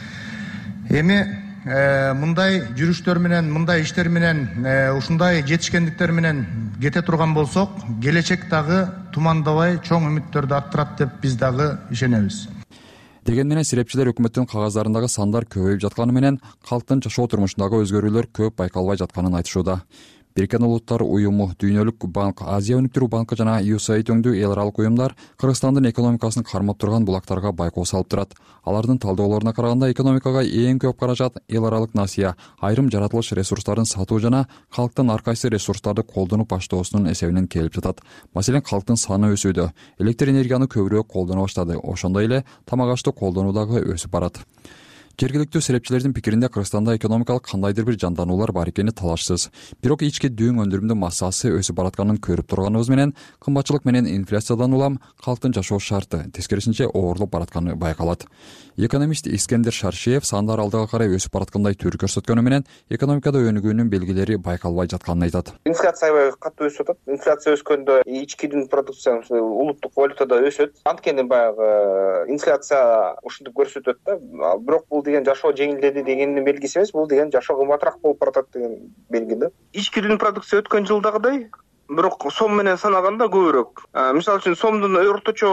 Эми мындай жүрүштөр менен, мындай иштер менен, ушундай жетишкендиктер менен кете турган болсок, келечек дагы тумандабай чоң үмүттөрдү арттырат деп биз дагы ишенебиз. Деген менен сирепчилер өкмөттүн кагаздарындагы сандар көбөйүп жатканы менен калктын жашоо турмушундагы өзгөрүүлөр көп байкалбай жатканын айтышууда. Бириккен Улуттар уюму, Дүйнөлүк банк, Азия өнүктүрүү банкы жана ю эс эй ай өңдүү эл аралык уюмдар Кыргызстандын экономикасын кармап турган булактарга байкоо салып турат. Алардын талдоолоруна караганда экономикага эң көп каражат эл аралык насыя, айрым жаратылыш ресурстарын сатуу жана калктын ар кайсы ресурстарды колдонуп баштоосунун эсебинен келип жатат. Маселен, калктын саны өсүүдө, электр энергияны көбүрөөк колдоно баштады. Ошондой эле тамак ашты колдонуу дагы өсүп барат. Жергиликтүү серепчилердин пикиринде Кыргызстанда экономикалык кандайдыр бир жандануулар бар экени талашсыз. Бирок ички дүң өндүрүмдүн массасы өсүп баратканын көрүп турганыбыз менен кымбатчылык менен инфляциядан улам калктын жашоо шарты тескерисинче оорлоп баратканы байкалат. Экономист Искендер Шаршиев сандар алдыга карай өсүп бараткандай түр көрсөткөнү менен экономикада өнүгүүнүн белгилери байкалбай жатканын айтат. Инфляция аябай катуу өсүп атат. Инфляция өскөндө ички дүң продукция улуттук валютада өсөт. Анткени баягы инфляция ушинтип көрсөтөт да. Бирок бул деген жашоо жеңилдеди дегендин белгиси эмес, бул деген жашоо кымбатыраак болуп баратат деген белги да. Ички дүң продукция өткөн жылдагыдай, бирок сом менен санаганда көбүрөөк. Мисалы үчүн сомдун орточо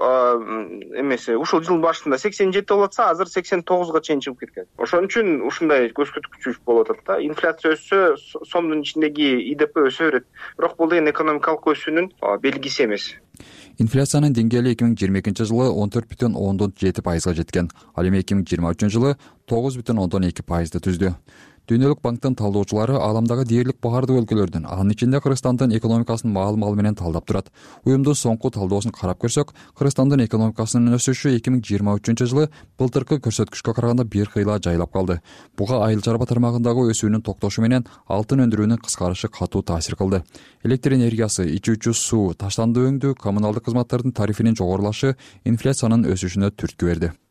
эмеси ушул жыл башында сексен жети болуп атса, азыр сексен тогузга чейин чыгып кеткен. Ошон үчүн ушундай көрсөткүч болуп атат да. Инфляция өссө, сомдун ичиндеги и дэ пэ өсө берет. Бирок бул деген экономикалык өсүүнүн белгиси эмес. Инфляциянын деңгээли эки миң жыйырма экинчи жылы он төрт бүтүн ондон жети пайызга жеткен. Ал эми эки миң жыйырма үчүнчү жылы тогуз бүтүн ондон эки пайызды түздү. Дүйнөлүк банктын талдоочулары ааламдагы дээрлик баардык өлкөлөрдүн, анын ичинде Кыргызстандын экономикасын маал-маал менен талдап турат. Уюмдун соңку талдоосун карап көрсөк, Кыргызстандын экономикасынын өсүшү эки миң жыйырма үчүнчү жылы былтыркы көрсөткүчкө караганда бир кыйла жайлап калды. Буга айыл чарба тармагындагы өсүүнүн токтошу менен алтын өндүрүүнүн кыскарышы катуу таасир кылды. Электр энергиясы, ичүүчү суу, таштанды өңдүү, коммуналдык кызматтардын тарифинин жогорулашы инфляциянын өсүшүнө түрткү берди.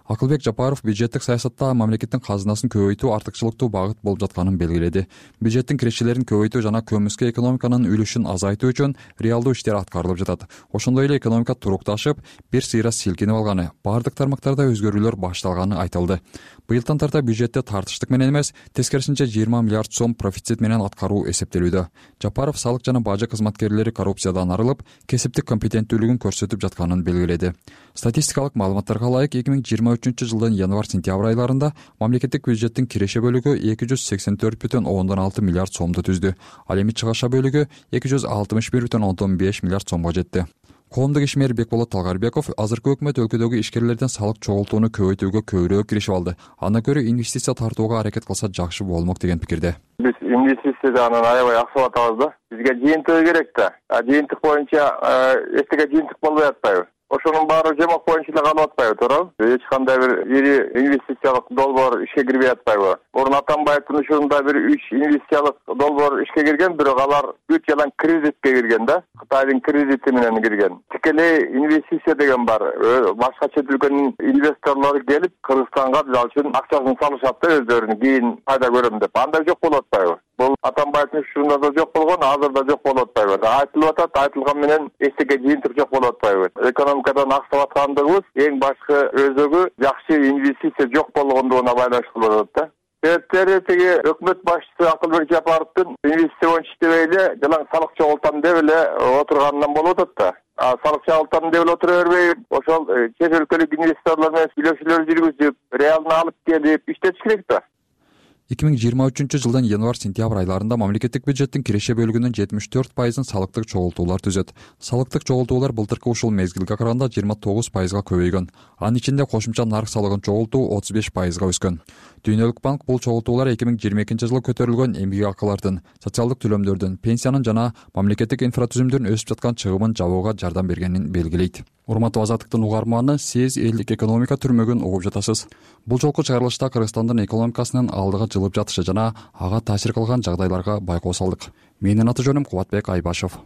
Акылбек Жапаров бюджеттик саясатта мамлекеттин казынасын көбөйтүү артыкчылыктуу багыт болуп жатканын белгиледи. Бюджеттин кирешелерин көбөйтүү жана көмүскө экономиканын үлүшүн азайтуу үчүн реалдуу иштер аткарылып жатат. Ошондой эле экономика турукташып, бир сыйра силкинип алганы, бардык тармактарда өзгөрүүлөр башталганы айтылды. Быйылдан тарта бюджетте тартыштык менен эмес, тескерисинче жыйырма миллиард сом профицит менен аткаруу эсептелүүдө. Жапаров салык жана бажы кызматкерлери коррупциядан арылып, кесиптик компетенттүүлүгүн көрсөтүп жатканын белгиледи. Статистикалык маалыматтарга ылайык эки миң жыйырма үчүнчү жылдын январь-сентябрь айларында мамлекеттик бюджеттин киреше бөлүгү эки жүз сексен төрт бүтүн ондон алты миллиард сомду түздү. Ал эми чыгаша бөлүгү эки жүз алтымыш бир бүтүн ондон беш миллиард сомго жетти. Коомдук ишмер Бекболот Талгарбеков азыркы өкмөт өлкөдөгү ишкерлерден салык чогултууну көбөйтүүгө көбүрөөк киришип алды. Аны көрө инвестиция тартууга аракет кылса жакшы болмок деген пикирде. Биз инвестиция жагынан аябай аксап атабыз да. Бизге жыйынтыгы керек да. Жыйынтык боюнча эстеге жыйынтык болбой атпайбы? Ошонун баары жомок боюнча эле калып атпайбы, туурабы? Эч кандай бир ири инвестициялык долбоор ишке кирбей атпайбы? Мурун Атамбаевдин учурунда бир үч инвестициялык долбоор ишке кирген, бирок алар бүт жалаң кредитке кирген да. Кытайдын кредити менен кирген. Тикелей инвестиция деген бар. Башка чет өлкөнүн инвесторлору келип Кыргызстанга ал үчүн акчасын салышат да, өздөрүнүн кийин пайда көрөм деп. Андай жок болуп атпайбы? Бул Атамбаевдин учурунда да жок болгон, азыр да жок болуп атпайбы? Айтылып атат, айтылган менен эстеге жыйынтык жок болуп атпайбы? Экономикадан аксап аткандыгыбыз эң башкы өзөгү жакшы инвестиция жок болгондугуна байланыштуу болуп атат да. Себептери тиги өкмөт башчысы Акылбек Жапаровдун инвестиция боюнча иштебей эле жалаң салык чогултам деп эле отурганынан болуп атат да. А салык чогултам деп эле отура бербей, ошол чет өлкөлүк инвесторлор менен сүйлөшүүлөр жүргүзүп, реалын алып келип иштетиш керек да. эки миң жыйырма үчүнчү жылдын январь-сентябрь айларында мамлекеттик бюджеттин киреше бөлүгүнүн жетимиш төрт пайызын салыктык чогултуулар түзөт. Салыктык чогултуулар былтыркы ушул мезгилге караганда жыйырма тогуз пайызга көбөйгөн. Анын ичинде кошумча нарк салыгын чогултуу отуз беш пайызга өскөн. Дүйнөлүк банк бул чогултуулар эки миң жыйырма экинчи жылы көтөрүлгөн эмгек акылардын, социалдык төлөмдөрдүн, пенсиянын жана мамлекеттик инфратүзүмдүн өсүп жаткан чыгымын жабууга жардам бергенин белгилейт. Урматтуу Азаттыктын угарманы, сиз элдик экономика түрмөгүн угуп жатасыз. Бул жолку чыгарылышта Кыргызстандын экономикасынын алдыга жылып жатышы жана ага таасир кылган жагдайларга байкоо салдык. Менин аты жөнүм Кубатбек Айбашев.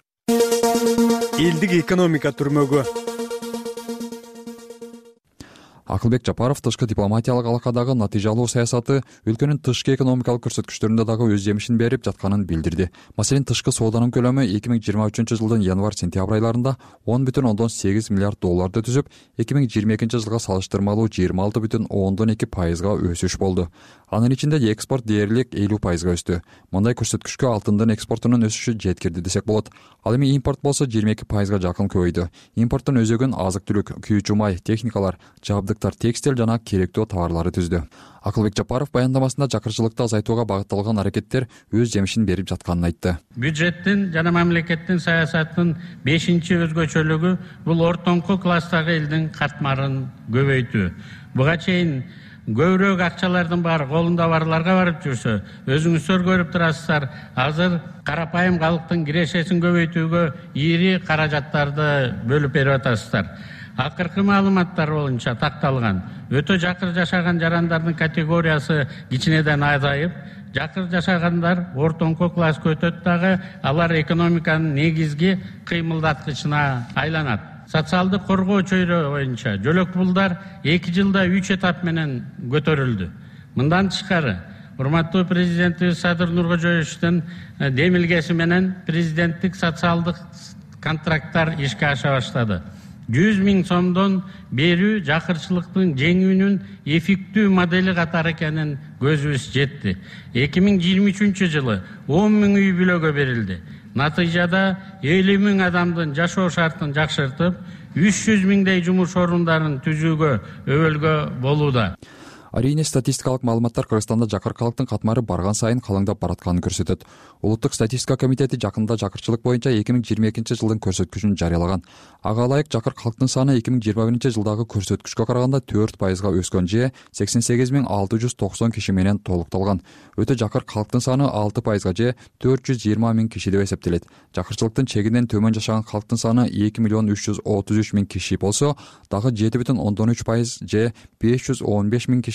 Элдик экономика түрмөгү. Акылбек Жапаров тышкы дипломатиялык алакадагы натыйжалуу саясаты өлкөнүн тышкы экономикалык көрсөткүчтөрүндө дагы өз жемишин берип жатканын билдирди. Маселен, тышкы сооданын көлөмү эки миң жыйырма үчүнчү жылдын январь-сентябрь айларында он бүтүн ондон сегиз миллиард долларды түзүп, эки миң жыйырма экинчи жылга салыштырмалуу жыйырма алты бүтүн ондон эки пайызга өсүш болду. Анын ичинде экспорт дээрлик элүү пайызга өстү. Мындай көрсөткүчкө алтындын экспортунун өсүшү жеткирди десек болот. Ал эми импорт болсо жыйырма эки пайызга жакын көбөйдү. Импорттун өзөгүн азык-түлүк, күйүүчү май, техникалар, жабдыктар, текстиль жана керектүү товарлары түздү. Акылбек Жапаров баяндамасында жакырчылыкты азайтууга багытталган аракеттер өз жемишин берип жатканын айтты. Бюджеттин жана мамлекеттин саясатынын бешинчи өзгөчөлүгү бул ортоңку класстагы элдин катмарын көбөйтүү. Буга чейин көбүрөөк акчалардын баары колунда барларга барып жүрсө, өзүңүздөр көрүп турасыздар, азыр карапайым калктын кирешесин көбөйтүүгө ири каражаттарды бөлүп берип атасыздар. Акыркы маалыматтар боюнча такталган өтө жакыр жашаган жарандардын категориясы кичинеден азайып, жакыр жашагандар ортоңку класска өтөт дагы, алар экономиканын негизги кыймылдаткычына айланат. Социалдык коргоо чөйрө боюнча жөлөк пулдар эки жылда үч этап менен көтөрүлдү. Мындан тышкары, урматтуу президентибиз Садыр Нуркожоевичтин демилгеси менен президенттик социалдык контракттар ишке аша баштады. жүз миң сомдон берүү жакырчылыктын жеңүүнүн эффектүү модели катары экенин көзүбүз жетти. эки миң жыйырма үчүнчү жылы он миң үй бүлөгө берилди. Натыйжада элүү миң адамдын жашоо шартын жакшыртып, үч жүз миңдей жумуш орундарын түзүүгө өбөлгө болууда. Арийне статистикалык маалыматтар Кыргызстанда жакыркалыктын катмары барган сайын калыңдап баратканын көрсөтөт. Улуттук статистика комитети жакында жакырчылык боюнча эки миң жыйырма экинчи жылдын көрсөткүчүн жарыялаган. Ага ылайык жакыр калктын саны эки миң жыйырма биринчи жылдагы көрсөткүчкө караганда төрт пайызга өскөн же сексен сегиз миң алты жүз токсон киши менен толукталган. Өтө жакыр калктын саны алты пайызга же төрт жүз жыйырма миң киши деп эсептелет. Жакырчылыктын чегинен төмөн жашаган калктын саны эки миллион үч жүз отуз үч миң киши болсо, дагы жети бүтүн ондон үч пайыз же беш жүз он беш миң киши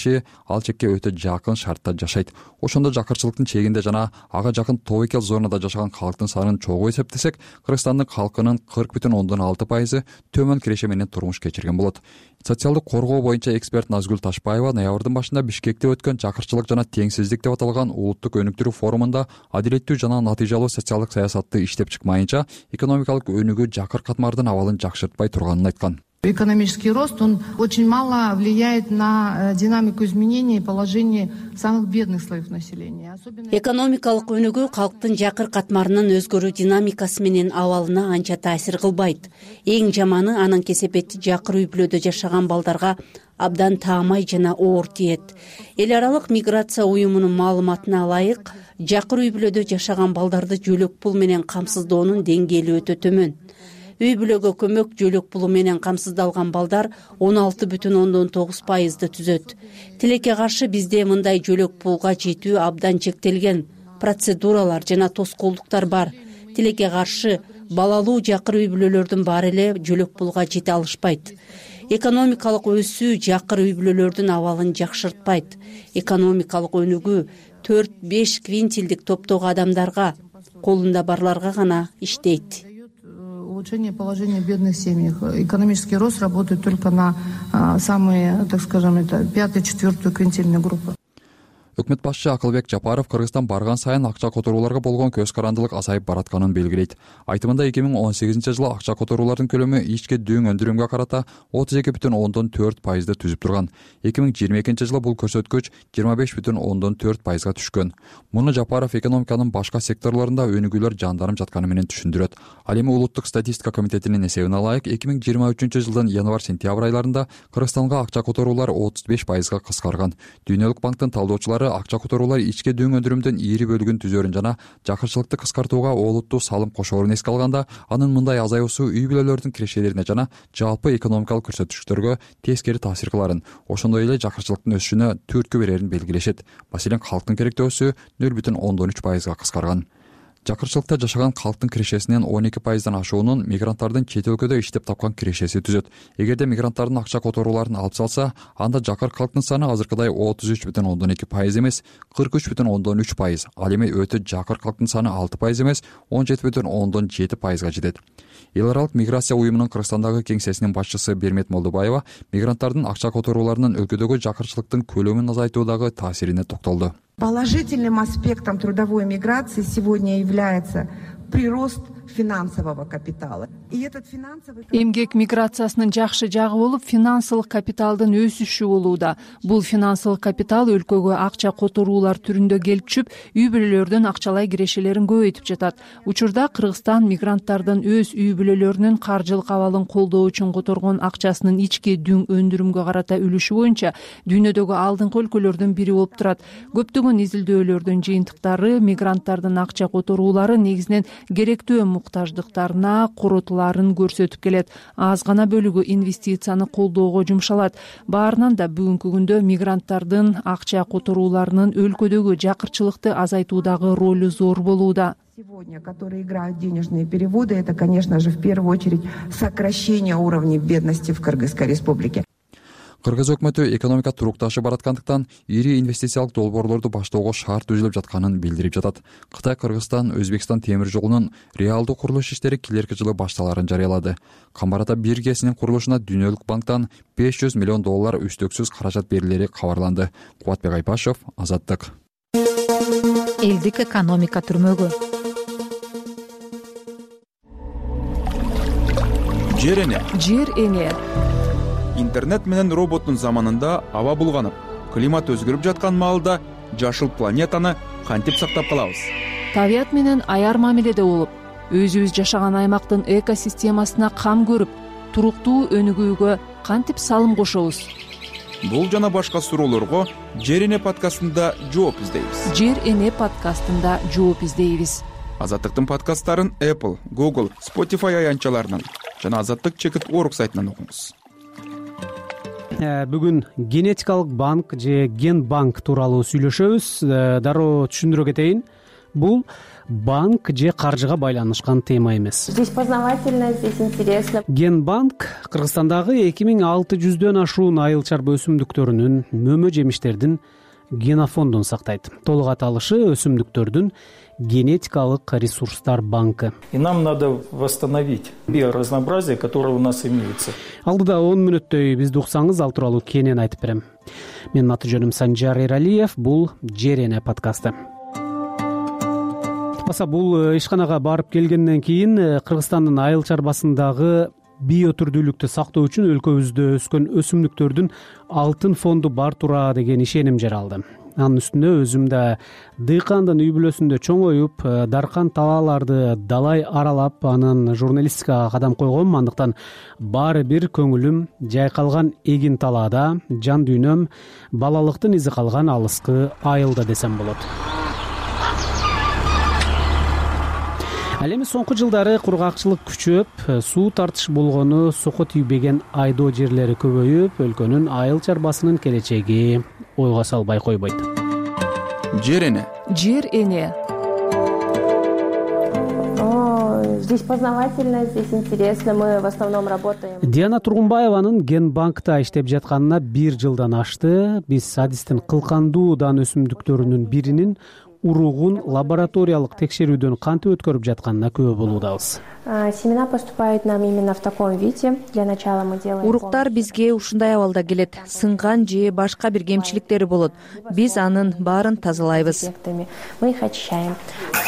киши ал чекке өтө жакын шартта жашайт. Ошондо жакырчылыктын чегинде жана ага жакын тобокел зонада жашаган калктын санын чогуу эсептесек, Кыргызстандын калкынын кырк бүтүн ондон алты пайызы төмөн киреше менен турмуш кечирген болот. Социалдык коргоо боюнча эксперт Назгүл Ташбаева ноябрдын башында Бишкекте өткөн жакырчылык жана теңсиздик деп аталган улуттук өнүктүрүү форумунда адилеттүү жана натыйжалуу социалдык саясатты иштеп чыкмайынча экономикалык өнүгүү жакыр катмардын абалын жакшыртпай турганын айткан. Экономический рост, он очень мало влияет на динамику изменений и положение самых бедных слоев населения. Экономикалык өнүгүү калктын жакыр катмарынын өзгөрүү динамикасы менен абалына анча таасир кылбайт. Эң жаманы анын кесепети жакыр үй бүлөдө жашаган балдарга абдан таамай жана оор тиет. Эл аралык миграция уюмунун маалыматына ылайык, жакыр үй бүлөдө жашаган балдарды жөлөк пул менен камсыздоонун деңгээли өтө төмөн. Үй бүлөгө көмөк жөлөк пулу менен камсыздалган балдар он алты бүтүн ондон тогуз пайызды түзөт. Тилекке каршы бизде мындай жөлөк пулга жетүү абдан чектелген. Процедуралар жана тоскоолдуктар бар. Тилекке каршы балалуу жакыр үй бүлөлөрдүн баары эле жөлөк пулга жете алышпайт. Экономикалык өсүү жакыр үй бүлөлөрдүн абалын жакшыртпайт. Экономикалык өнүгүү төрт беш квинтилдик топтогу адамдарга, колунда барларга гана иштейт. Улучшение положения в бедных семьях. Экономический рост работает только на а, самые, так скажем, это пятую, четвертую квинтильную группу. Өкмөт башчы Акылбек Жапаров Кыргызстан барган сайын акча которууларга болгон көз карандылык азайып баратканын белгилейт. Айтымында эки миң он сегизинчи жылы акча которуулардын көлөмү ички дөң өндүрүмгө карата отуз эки бүтүн ондон төрт пайызды түзүп турган. эки миң жыйырма экинчи жылы бул көрсөткүч жыйырма беш бүтүн ондон төрт пайызга түшкөн. Муну Жапаров экономиканын башка секторлорунда өнүгүүлөр жанданып жатканы менен түшүндүрөт. Ал эми Улуттук статистика комитетинин эсебине ылайык эки миң жыйырма үчүнчү жылдын январь-сентябрь айларында Кыргызстанга акча которуулар отуз беш пайызга кыскарган. Дүйнөлүк банктын талдоочулары акча которуулар ички дөң өндүрүмдүн ийри бөлүгүн түзөрүн жана жакырчылыкты кыскартууга олуттуу салым кошоорун эске алганда, анын мындай азаюусу үй бүлөлөрдүн кирешелерине жана жалпы экономикалык көрсөткүчтөргө тескери таасир кыларын, ошондой эле жакырчылыктын өсүшүнө түрткү берерин белгилешет. Маселен, калктын керектөөсү нөл бүтүн ондон үч пайызга кыскарган. Жакырчылыкта жашаган калктын кирешесинен он эки пайыздан ашуунун мигранттардын чет өлкөдө иштеп тапкан кирешеси түзөт. Эгерде мигранттардын акча которууларын алып салса, анда жакыр калктын саны азыркыдай отуз үч бүтүн ондон эки пайыз эмес, кырк үч бүтүн ондон үч пайыз. Ал эми өтө жакыр калктын саны алты пайыз эмес, он жети бүтүн ондон жети пайызга жетет. Эл аралык миграция уюмунун Кыргызстандагы кеңсесинин башчысы Бермет Молдобаева мигранттардын акча которууларынын өлкөдөгү жакырчылыктын көлөмүн азайтуудагы таасирине токтолду. Положительным аспектом трудовой миграции сегодня является прирост финансового капитала. И этот финансовый эмгек миграциясынын жакшы жагы болуп, финансылык капиталдын өсүшү болууда. Бул финансылык капитал өлкөгө акча которуулар түрүндө келип түшүп, үй бүлөлөрдүн акчалай кирешелерин көбөйтүп жатат. Учурда Кыргызстан мигранттардын өз үй бүлөлөрүнүн каржылык абалын колдоо үчүн которгон акчасынын ички дөң өндүрүмгө карата үлүшү боюнча дүйнөдөгү алдыңкы өлкөлөрдүн бири болуп турат. Көптөгөн изилдөөлөрдүн жыйынтыктары мигранттардын акча которуулары негизинен керектүү муктаждыктарына коротуларын көрсөтүп келет. Аз гана бөлүгү инвестицияны колдоого жумшалат. Баарынан да бүгүнкү күндө мигранттардын акча которууларынын өлкөдөгү жакырчылыкты азайтуудагы ролу зор болууда. Сегодня, которые играют денежные переводы, это, конечно же, в первую очередь сокращение уровня бедности в Кыргызской республике. Кыргыз өкмөтү экономика турукташып бараткандыктан ири инвестициялык долбоорлорду баштоого шарт түзүлүп жатканын билдирип жатат. Кытай, Кыргызстан, Өзбекстан темир жолунун реалдуу курулуш иштери келерки жылы башталарын жарыялады. Камбар-Ата бир ГЭСинин курулушуна Дүйнөлүк банктан беш жүз миллион доллар үстөксүз каражат берилери кабарланды. Кубатбек Айпашев, Азаттык. Элдик экономика түрмөгү. Жер эне. Жер эне. Интернет менен роботтун заманында аба булганып, климат өзгөрүп жаткан маалда жашыл планетаны кантип сактап калабыз? Табият менен аяр мамиледе болуп, өзүбүз жашаган аймактын экосистемасына кам көрүп, туруктуу өнүгүүгө кантип салым кошобуз? Бул жана башка суроолорго Жер эне подкастында жооп издейбиз. Жер эне подкастында жооп издейбиз. Азаттыктын подкасттарын Apple, Google, Spotify аянтчаларынан жана азаттык чекит точка орг сайтынан окуңуз. Бүгүн генетикалык банк же ген банк тууралуу сүйлөшөбүз. Дароо түшүндүрө кетейин. бул банк же каржыга байланышкан тема эмес. Здесь познавательно, здесь интересно. Ген банк Кыргызстандагы эки миң алты жүздөн ашуун айыл чарба өсүмдүктөрүнүн мөмө жемиштердин генофондун сактайт. Толук аталышы өсүмдүктөрдүн генетикалык ресурстар банкы. И нам надо восстановить биоразнообразие, которое у нас имеется. Алдыда он мүнөттөй бизди уксаңыз, ал тууралуу кенен айтып берем. Менин аты жөнүм Санжар Эралиев, бул Жер эне подкасты. Баса бул ишканага барып келгенден кийин Кыргызстандын айыл чарбасындагы биотүрдүүлүктү сактоо үчүн өлкөбүздө өскөн өсүмдүктөрдүн алтын фонду бар туура деген ишеним жаралды. Анын үстүнө өзүм да дыйкандын үй бүлөсүндө чоңоюп, даркан талааларды далай аралап, анын журналистикага кадам койгом. Андыктан баары бир көңүлүм жайкалган эгин талаада, жан дүйнөм балалыктын изи калган алыскы айылда десем болот. Ал эми соңку жылдары кургакчылык күчөп, суу тартыш болгону сoko тийбеген айдоо жерлери көбөйүп, өлкөнүн айыл чарбасынын келечеги ойго салбай койбойт. Жер эне. Жер эне. Здесь познавательно, здесь интересно. Мы в основном работаем. Диана Тургунбаеванын Ген банкта иштеп жатканына бир жылдан ашты. Биз Адистин кылкандуу дан өсүмдүктөрүнүн биринин уругун лабораториялык текшерүүдөн кантип өткөрүп жатканына күбө болуудабыз. Семена поступают нам именно в таком виде. Для начала мы делаем. Уруктар бизге ушундай абалда келет. Сынган же башка бир кемчиликтери болот. Биз анын баарын тазалайбыз. Мы их очищаем.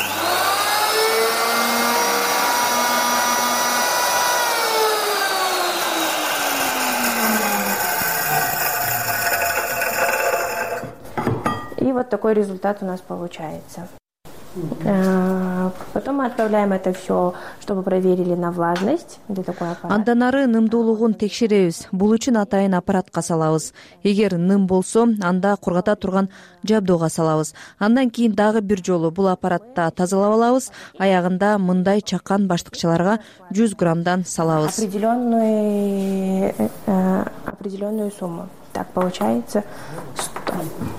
И вот такой результат у нас получается. Потом мы отправляем это все, чтобы проверили на влажность. Для такой аппарат. Андан ары нымдуулугун текшеребиз. Бул үчүн атайын аппаратка салабыз. Эгер ным болсо, анда кургата турган жабдууга салабыз. Андан кийин дагы бир жолу бул аппаратта тазалап алабыз. Аягында мындай чакан баштыкчаларга жүз граммдан салабыз. Определенную, определенную сумму. Так получается сто.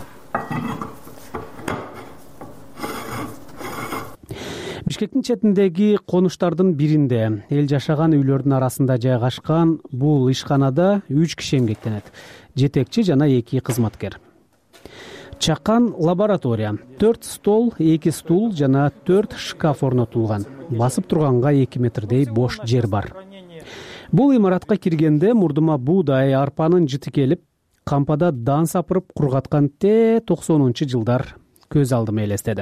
Бишкектин четиндеги конуштардын биринде эл жашаган үйлөрдүн арасында жайгашкан бул ишканада үч киши эмгектенет. Жетекчи жана эки кызматкер. Чакан лаборатория. төрт стол, эки стул жана төрт шкаф орнотулган. Басып турганга эки метрдей бош жер бар. Бул имаратка киргенде мурдума буудай, арпанын жыты келип, кампада дан сапырып кургаткан те токсонунчу жылдар көз алдыма элестеди.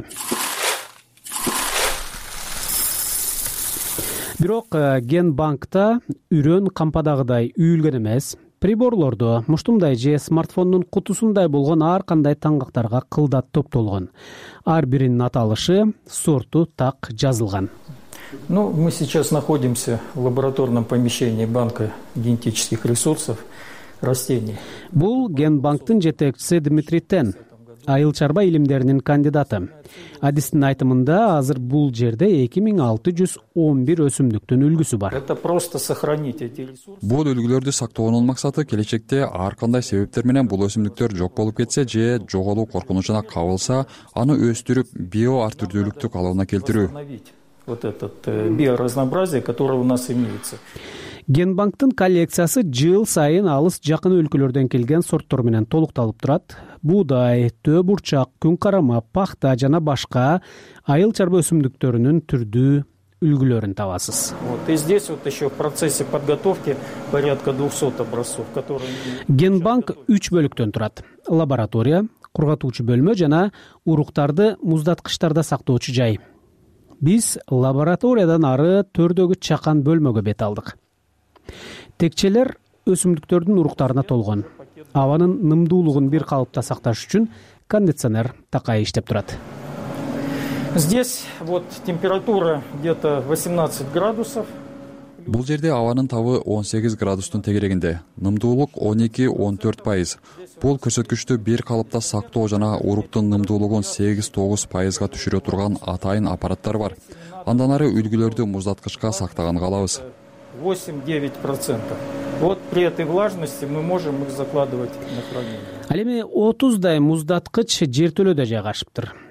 Бирок Ген банкта үрөн кампадагыдай үйүлгөн эмес. Приборлордо муштумдай же смартфондун кутусундай болгон ар кандай таңгактарга кылдат топтолгон. Ар биринин аталышы, сорту так жазылган. Ну, мы сейчас находимся в лабораторном помещении банка генетических ресурсов растений. Бул Ген банктын жетекчиси Дмитрий Тен, айыл чарба илимдеринин кандидаты. Адистин айтымында азыр бул жерде эки миң алты жүз он бир өсүмдүктүн үлгүсү бар. Это просто сохранить эти ресурсы. Бул үлгүлөрдү сактоонун максаты келечекте ар кандай себептер менен бул өсүмдүктөр жок болуп кетсе же жоголуу коркунучуна кабылса, аны өстүрүп био ар түрдүүлүктү калыбына келтирүү. Вот этот биоразнообразие, которое у нас имеется. Ген банктын коллекциясы жыл сайын алыс жакын өлкөлөрдөн келген сорттор менен толукталып турат. Буудай, төө бурчак, күн карама, пахта жана башка айыл чарба өсүмдүктөрүнүн түрдүү үлгүлөрүн табасыз. Вот и здесь вот еще в процессе подготовки порядка двухсот образцов, которые. Ген банк үч бөлүктөн турат. Лаборатория, кургатуучу бөлмө жана уруктарды муздаткычтарда сактоочу жай. Биз лабораториядан ары төрдөгү чакан бөлмөгө бет алдык. Текчелер өсүмдүктөрдүн уруктарына толгон. Абанын нымдуулугун бир калыпта сакташ үчүн кондиционер такай иштеп турат. Здесь вот температура где-то восемнадцать градусов. Бул жерде абанын табы он сегиз градустун тегерегинде, нымдуулук он эки он төрт пайыз. Бул көрсөткүчтү бир калыпта сактоо жана уруктун нымдуулугун сегиз тогуз пайызга түшүрө турган атайын аппараттар бар. Андан ары үлгүлөрдү муздаткычка сактаганга алабыз. восемь-девять процентов. Вот при этой влажности мы можем их закладывать на хранение. Ал эми отуздай муздаткыч жертөлөдө жайгашыптыр.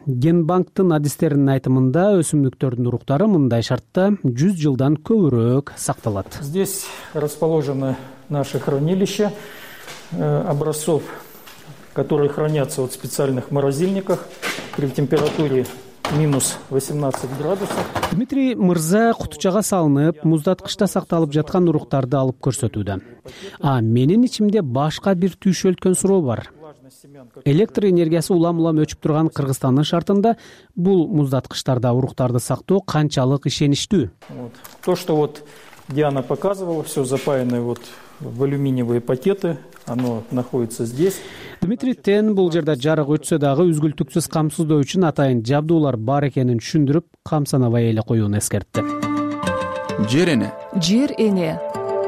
ген банктын адистеринин айтымында өсүмдүктөрдүн уруктары мындай шартта жүз жылдан көбүрөөк сакталат. Здесь расположено наше хранилище образцов, которые хранятся в специальных морозильниках при температуре минус восемнадцать градусов. Дмитрий мырза кутучага салынып, муздаткычта сакталып жаткан уруктарды алып көрсөтүүдө. А менин ичимде башка бир түйшөлткөн суроо бар. Электр энергиясы улам-улам өчүп турган Кыргызстандын шартында бул муздаткычтарда уруктарды сактоо канчалык ишеничтүү? То, что вот Диана показывала, все запаянное вот в алюминиевые пакеты, оно находится здесь. Дмитрий Тен бул жерде жарык өтсө дагы үзгүлтүксүз камсыздоо үчүн атайын жабдуулар бар экенин түшүндүрүп, камсанабай эле коюуну эскертти. Жер эне. Жер эне.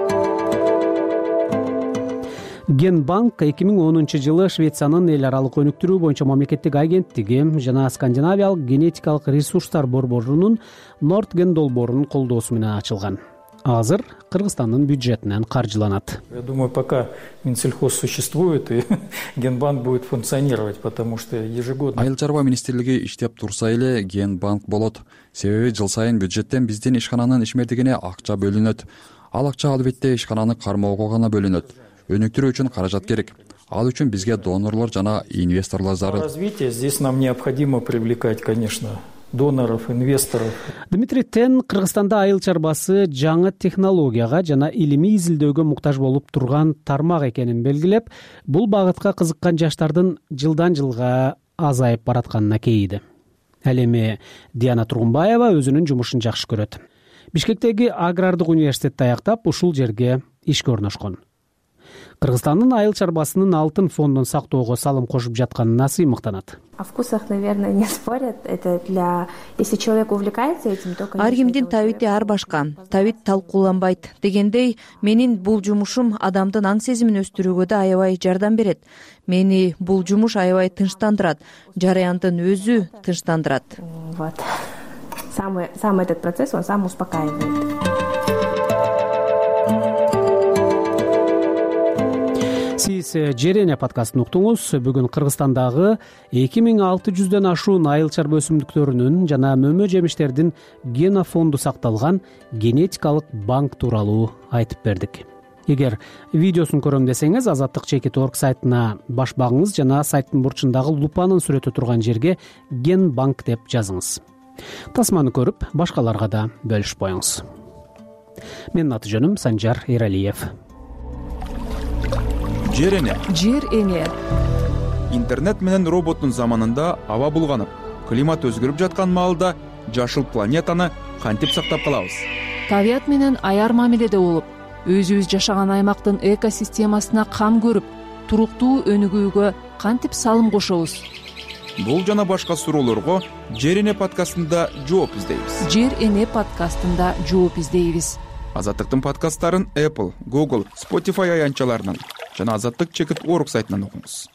Ген банк эки миң онунчу жылы Швециянын эл аралык өнүктүрүү боюнча мамлекеттик агенттиги жана Скандинавиялык генетикалык ресурстар борборунун Нортген долбоорунун колдоосу менен ачылган. Азыр Кыргызстандын бюджетинен каржыланат. Я думаю, пока Минсельхоз существует, и Генбанк будет функционировать, потому что ежегодно... Айыл чарба министрлиги иштеп турса эле Генбанк болот. Себеби жыл сайын бюджеттен биздин ишкананын ишмердигине акча бөлүнөт. Ал акча албетте ишкананы кармоого гана бөлүнөт. Өнүктүрүү үчүн каражат керек. Ал үчүн бизге донорлор жана инвесторлор зарыл. Развитие здесь нам необходимо привлекать, конечно, доноров, инвесторов. Дмитрий Тен Кыргызстанда айыл чарбасы жаңы технологияга жана илимий изилдөөгө муктаж болуп турган тармак экенин белгилеп, бул багытка кызыккан жаштардын жылдан жылга азайып баратканына кейиди. Ал эми Диана Тургунбаева өзүнүн жумушун жакшы көрөт. Бишкектеги агрардык университетти аяктап, ушул жерге ишке орношкон. Кыргызстандын айыл чарбасынын алтын фондун сактоого салым кошуп жатканына сыймыктанат. О вкусах, наверное, не спорят. Это для... Если человек увлекается этим, то, конечно... Ар кимдин табити ар башка. Табит талкууланбайт. Дегендей, менин бул жумушум адамдын аң сезимин өстүрүүгө да аябай жардам берет. Мени бул жумуш аябай тынчтандырат. Жараяндын өзү тынчтандырат. Вот. Сам, сам этот процесс, он сам успокаивает. Сиз Жер эне подкастын уктуңуз. Бүгүн Кыргызстандагы эки миң алты жүздөн ашуун айыл чарба өсүмдүктөрүнүн жана мөмө жемиштердин генофонду сакталган генетикалык банк тууралуу айтып бердик. Эгер видеосун көрөм десеңиз, азаттык чекит точка орг сайтына баш багыңыз жана сайттын бурчундагы лупанын сүрөтү турган жерге ген банк деп жазыңыз. Тасманы көрүп, башкаларга да бөлүшүп коюңуз. Менин аты жөнүм Санжар Эралиев. Жер эне. Жер эне. Интернет менен роботтун заманында аба булганып, климат өзгөрүп жаткан маалда жашыл планетаны кантип сактап калабыз? Табият менен аяр мамиледе болуп, өзүбүз жашаган аймактын экосистемасына кам көрүп, туруктуу өнүгүүгө кантип салым кошобуз? Бул жана башка суроолорго Жер эне подкастында жооп издейбиз. Жер эне подкастында жооп издейбиз. Азаттыктын подкасттарын Apple, Google, Spotify аянтчаларынан жана азаттык чекит точка орг сайтынан окуңуз.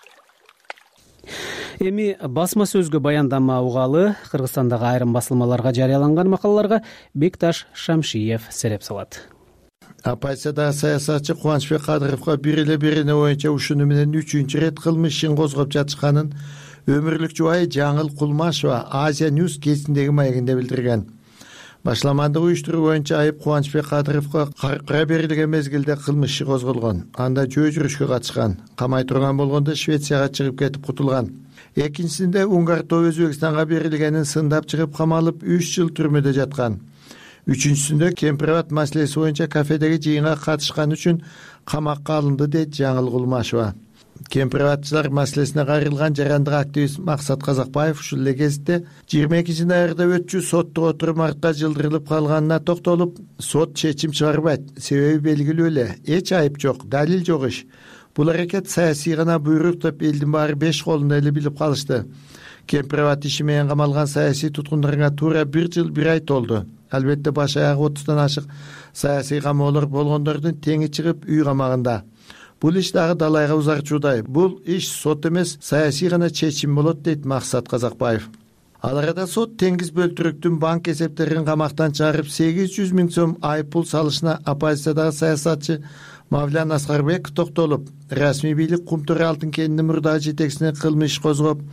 Эми басма сөзгө баяндама угалы. Кыргызстандагы айрым басылмаларга жарыяланган макалаларга Бекташ Шамшиев сереп салат. Оппозициядагы саясатчы Кубанычбек Кадыровго бир эле берене боюнча ушуну менен үчүнчү ирет кылмыш ишин козгоп жатышканын өмүрлүк жубайы Жаңыл Кулмашева Азия Ньюс кезиндеги маегинде билдирген. Башламандык уюштуруу боюнча айып Кубанычбек Кадыровго каркыра берилген мезгилде кылмыш иши козголгон. Анда жөө жүрүшкө катышкан. Камай турган болгондо Швецияга чыгып кетип кутулган. Экинчисинде Унгар тоо Өзбекстанга берилгенин сындап чыгып камалып үч жыл түрмөдө жаткан. Үчүнчүсүндө Кемпирабад маселеси боюнча кафедеги жыйынга катышкан үчүн камакка алынды дейт Жаңыл Кулмашева. Кемпирабадчылар маселесине кайрылган жарандык активист Максат Казакбаев ушул эле кезде жыйырма экинчи ноябрда өтчү соттук отурум артка жылдырылып калганына токтолуп, сот чечим чыгарбайт. Себеби белгилүү эле, эч айып жок, далил жок иш. Бул аракет саясий гана буйрук деп элдин баары беш колунда эле билип калышты. Кемпирабад иши менен камалган саясий туткундарга туура бир жыл бир ай толду. Албетте баш аягы отуздан ашык саясий камоолор болгондордун теңи чыгып үй камагында. Бул иш дагы далайга узарчуудай. Бул иш сот эмес, саясий гана чечим болот дейт Максат Казакбаев. Ал арада сот Теңиз Бөлтүрүктүн банк эсептерин камактан чыгарып сегиз жүз миң сом айып пул салышына оппозициядагы саясатчы Мавлян Аскарбек токтолуп, расмий бийлик Кумтөр алтын кенинин мурдагы жетекчисине кылмыш козгоп,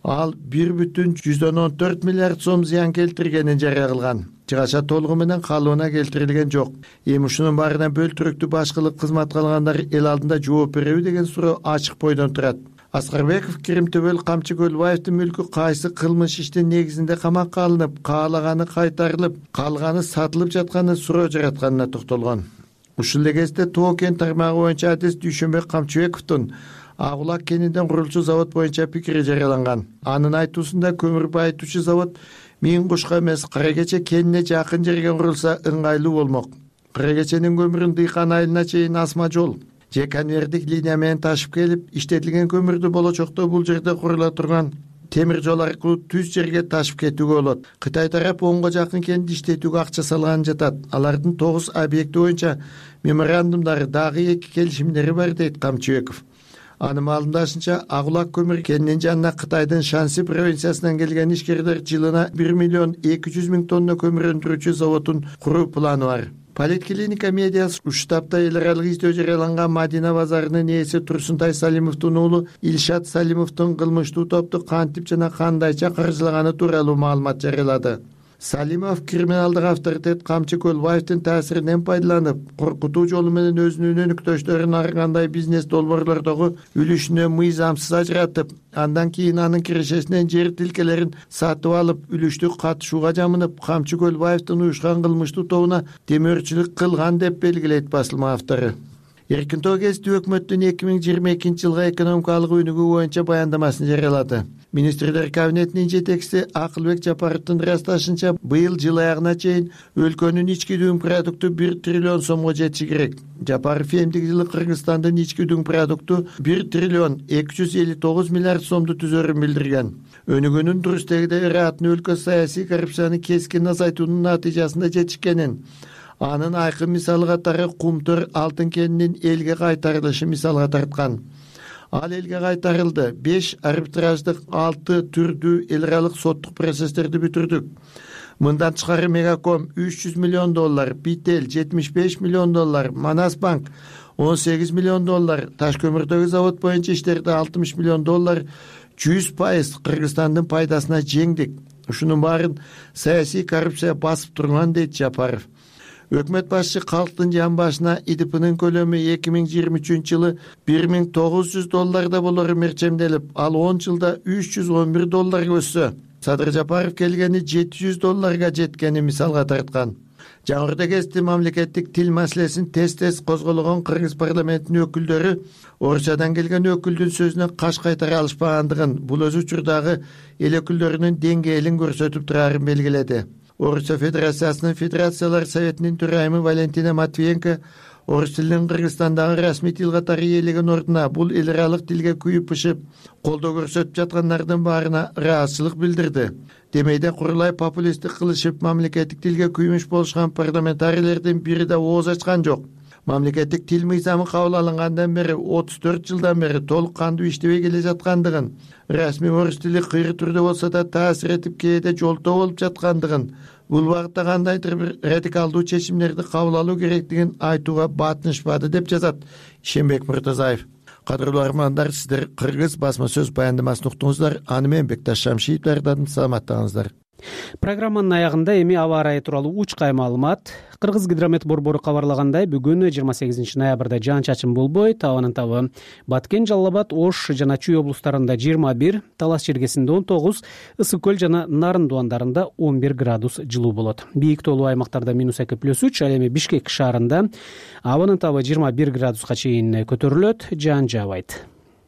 ал бир бүтүн жүздөн он төрт миллиард сом зыян келтиргенин жарыя кылган. Чыгаша толугу менен калыбына келтирилген жок. Эми ушунун баарына бөлтүрүктүү башкылык кызматка алгандар эл алдында жооп береби деген суроо ачык бойдон турат. Аскарбеков Киримтөбөл Камчы Көлбаевдин мүлкү кайсы кылмыш иштин негизинде камакка алынып, каалаганы кайтарылып, калганы сатылып жатканы суроо жаратканына токтолгон. Ушул эле кезде Тоо кен тармагы боюнча адис Дүйшөнбек Камчыбековдун Ак Булак кенинен курулчу завод боюнча пикири жарыяланган. Анын айтуусунда көмүр байытуучу завод Миң Кушка эмес, Кара Кече кенине жакын жерге курулса ыңгайлуу болмок. Кара Кеченин көмүрүн Дыйкан айылына чейин асма жол же конвейердик линия менен ташып келип, иштетилген көмүрдү болочокто бул жерде курула турган темир жол аркылуу түз жерге ташып кетүүгө болот. Кытай тарап онго жакын кенди иштетүүгө акча салган жатат. Алардын тогуз объекти боюнча меморандумдары дагы эки келишимдери бар дейт Камчыбеков. Анын маалымдашынча, Ак Булак көмүр кенинин жанына Кытайдын Шанси провинциясынан келген ишкерлер жылына бир миллион эки жүз миң тонна көмүр өндүрүүчү заводун куруу планы бар. Политклиника медиасы ушул тапта эл аралык издөө жарыяланган Мадина базарынын ээси Турсунтай Салимовдун уулу Илшат Салимовдун кылмыштуу топту кантип жана кандайча каржылаганы тууралуу маалымат жарыялады. Салимов криминалдык авторитет Камчы Көлбаевдин таасиринен пайдаланып, коркутуу жолу менен өзүнүн өнүктөштөрүн ар кандай бизнес долбоорлордогу үлүшүнө мыйзамсыз ажыратып, андан кийин анын кирешесинен жер тилкелерин сатып алып, үлүштү катышууга жамынып, Камчы Көлбаевдин уюшкан кылмыштуу тобуна демөөрчүлүк кылган деп белгилейт басылма автору. Эркин Тоо гезити өкмөттүн эки миң жыйырма экинчи жылга экономикалык өнүгүү боюнча баяндамасын жарыялады. Министрлер кабинетинин жетекчиси Акылбек Жапаровдун ырасташынча, быйыл жыл аягына чейин өлкөнүн ички дүң продукту бир триллион сомго жетиши керек. Жапаров эмдиги жылы Кыргызстандын ички дүң продукту бир триллион эки жүз элүү тогуз миллиард сомду түзөрүн билдирген. Өнүгүүнүн дурус дегиде ыраатын өлкө саясий коррупцияны кескин азайтуунун натыйжасында жетишкенин, анын айкын мисалы катары Кумтөр алтын кенинин элге кайтарылышы мисалга тарткан. Ал элге кайтарылды. беш арбитраждык, алты түрдүү эл аралык соттук процесстерди бүтүрдүк. Мындан тышкары Мегаком үч жүз миллион доллар, Бител жетимиш беш миллион доллар, Манас банк он сегиз миллион доллар, Таш көмүрдөгү завод боюнча иштерди алтымыш миллион доллар, жүз пайыз Кыргызстандын пайдасына жеңдик. Ушунун баарын саясий коррупция басып турган дейт Жапаров. Өкмөт башчы калктын жан башына И Д П'нын көлөмү эки миң жыйырма үчүнчү жылы бир миң тогуз жүз долларда болору мерчемделип, ал он жылда үч жүз он бир долларга өссө, Садыр Жапаров келгени жети жүз долларга жеткени мисалга тарткан. Жаңырда гезити мамлекеттик тил маселесин тез-тез козголгон Кыргыз парламентинин өкүлдөрү орусчадан келген өкүлдүн сөзүнө каш кайтара алышпагандыгын, бул өз учурдагы эл өкүлдөрүнүн деңгээлин көрсөтүп турарын белгиледи. Орусча Федерациясынын Федерациялар Советинин төрайымы Валентина Матвиенко орус тилинин Кыргызстандагы расмий тил катары ээлеген ордуна бул эл аралык тилге күйүп-пышып колдоо көрсөтүп жаткандардын баарына ыраазычылык билдирди. Демейде курулай популисттик кылышып мамлекеттик тилге күймүш болушкан парламентарийлердин бири да ооз ачкан жок. Мамлекеттик тил мыйзамы кабыл алынгандан бери отуз төрт жылдан бери толук кандуу иштебей келе жаткандыгын, расмий орус тили кыйры түрдө болсо да таасир этип кээде жолтоо болуп жаткандыгын, бул багытта кандайдыр бир радикалдуу чечимдерди кабыл алуу керектигин айтууга батынышпады деп жазат Ишенбек Муртазаев. Кадырлуу армандар, сиздер Кыргыз басма сөз баяндамасын уктуңуздар. Аны менен Бекташ Шамшиев даярдадым. Саламаттаңыздар. Программанын аягында эми аба ырайы тууралуу учкай маалымат. Кыргыз гидромет борбору кабарлагандай, бүгүн жыйырма сегизинчи ноябрда жаан-чачын болбойт. Абанын табы Баткен, Жалал Абад, Ош жана Чүй облустарында жыйырма бир, Талас Чергесинде он тогуз, Ысык көл жана Нарын дубандарында он бир градус жылуу болот. Бийик тоолуу аймактарда минус эки плюс үч, ал эми Бишкек шаарында абанын табы жыйырма бир градуска чейин көтөрүлөт, жаан жаабайт.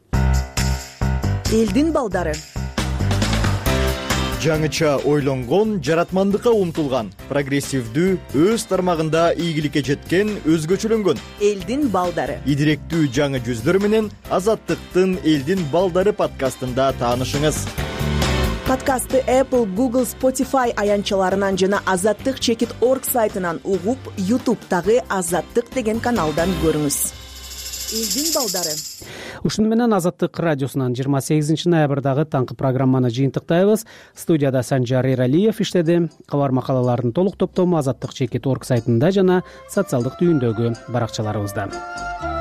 Элдин балдары. Жаңыча ойлонгон, жаратмандыкка умтулган, прогрессивдүү, өз тармагында ийгиликке жеткен, өзгөчөлөнгөн элдин балдары. Идиректүү жаңы жүздөр менен Азаттыктын элдин балдары подкастында таанышыңыз. Подкастты Apple, Google, Spotify аянчаларынан жана азаттык чекит точка орг сайтынан угуп, YouTube'тагы Азаттык деген каналдан көрүңүз. Элдин балдары. Ушуну менен Азаттык радиосунан жыйырма сегизинчи ноябрдагы таңкы программаны жыйынтыктайбыз. Студияда Санжар Эралиев иштеди. Кабар макалалардын толук топтому Азаттык чекит точка орг сайтында жана социалдык түйүндөгү баракчаларыбызда.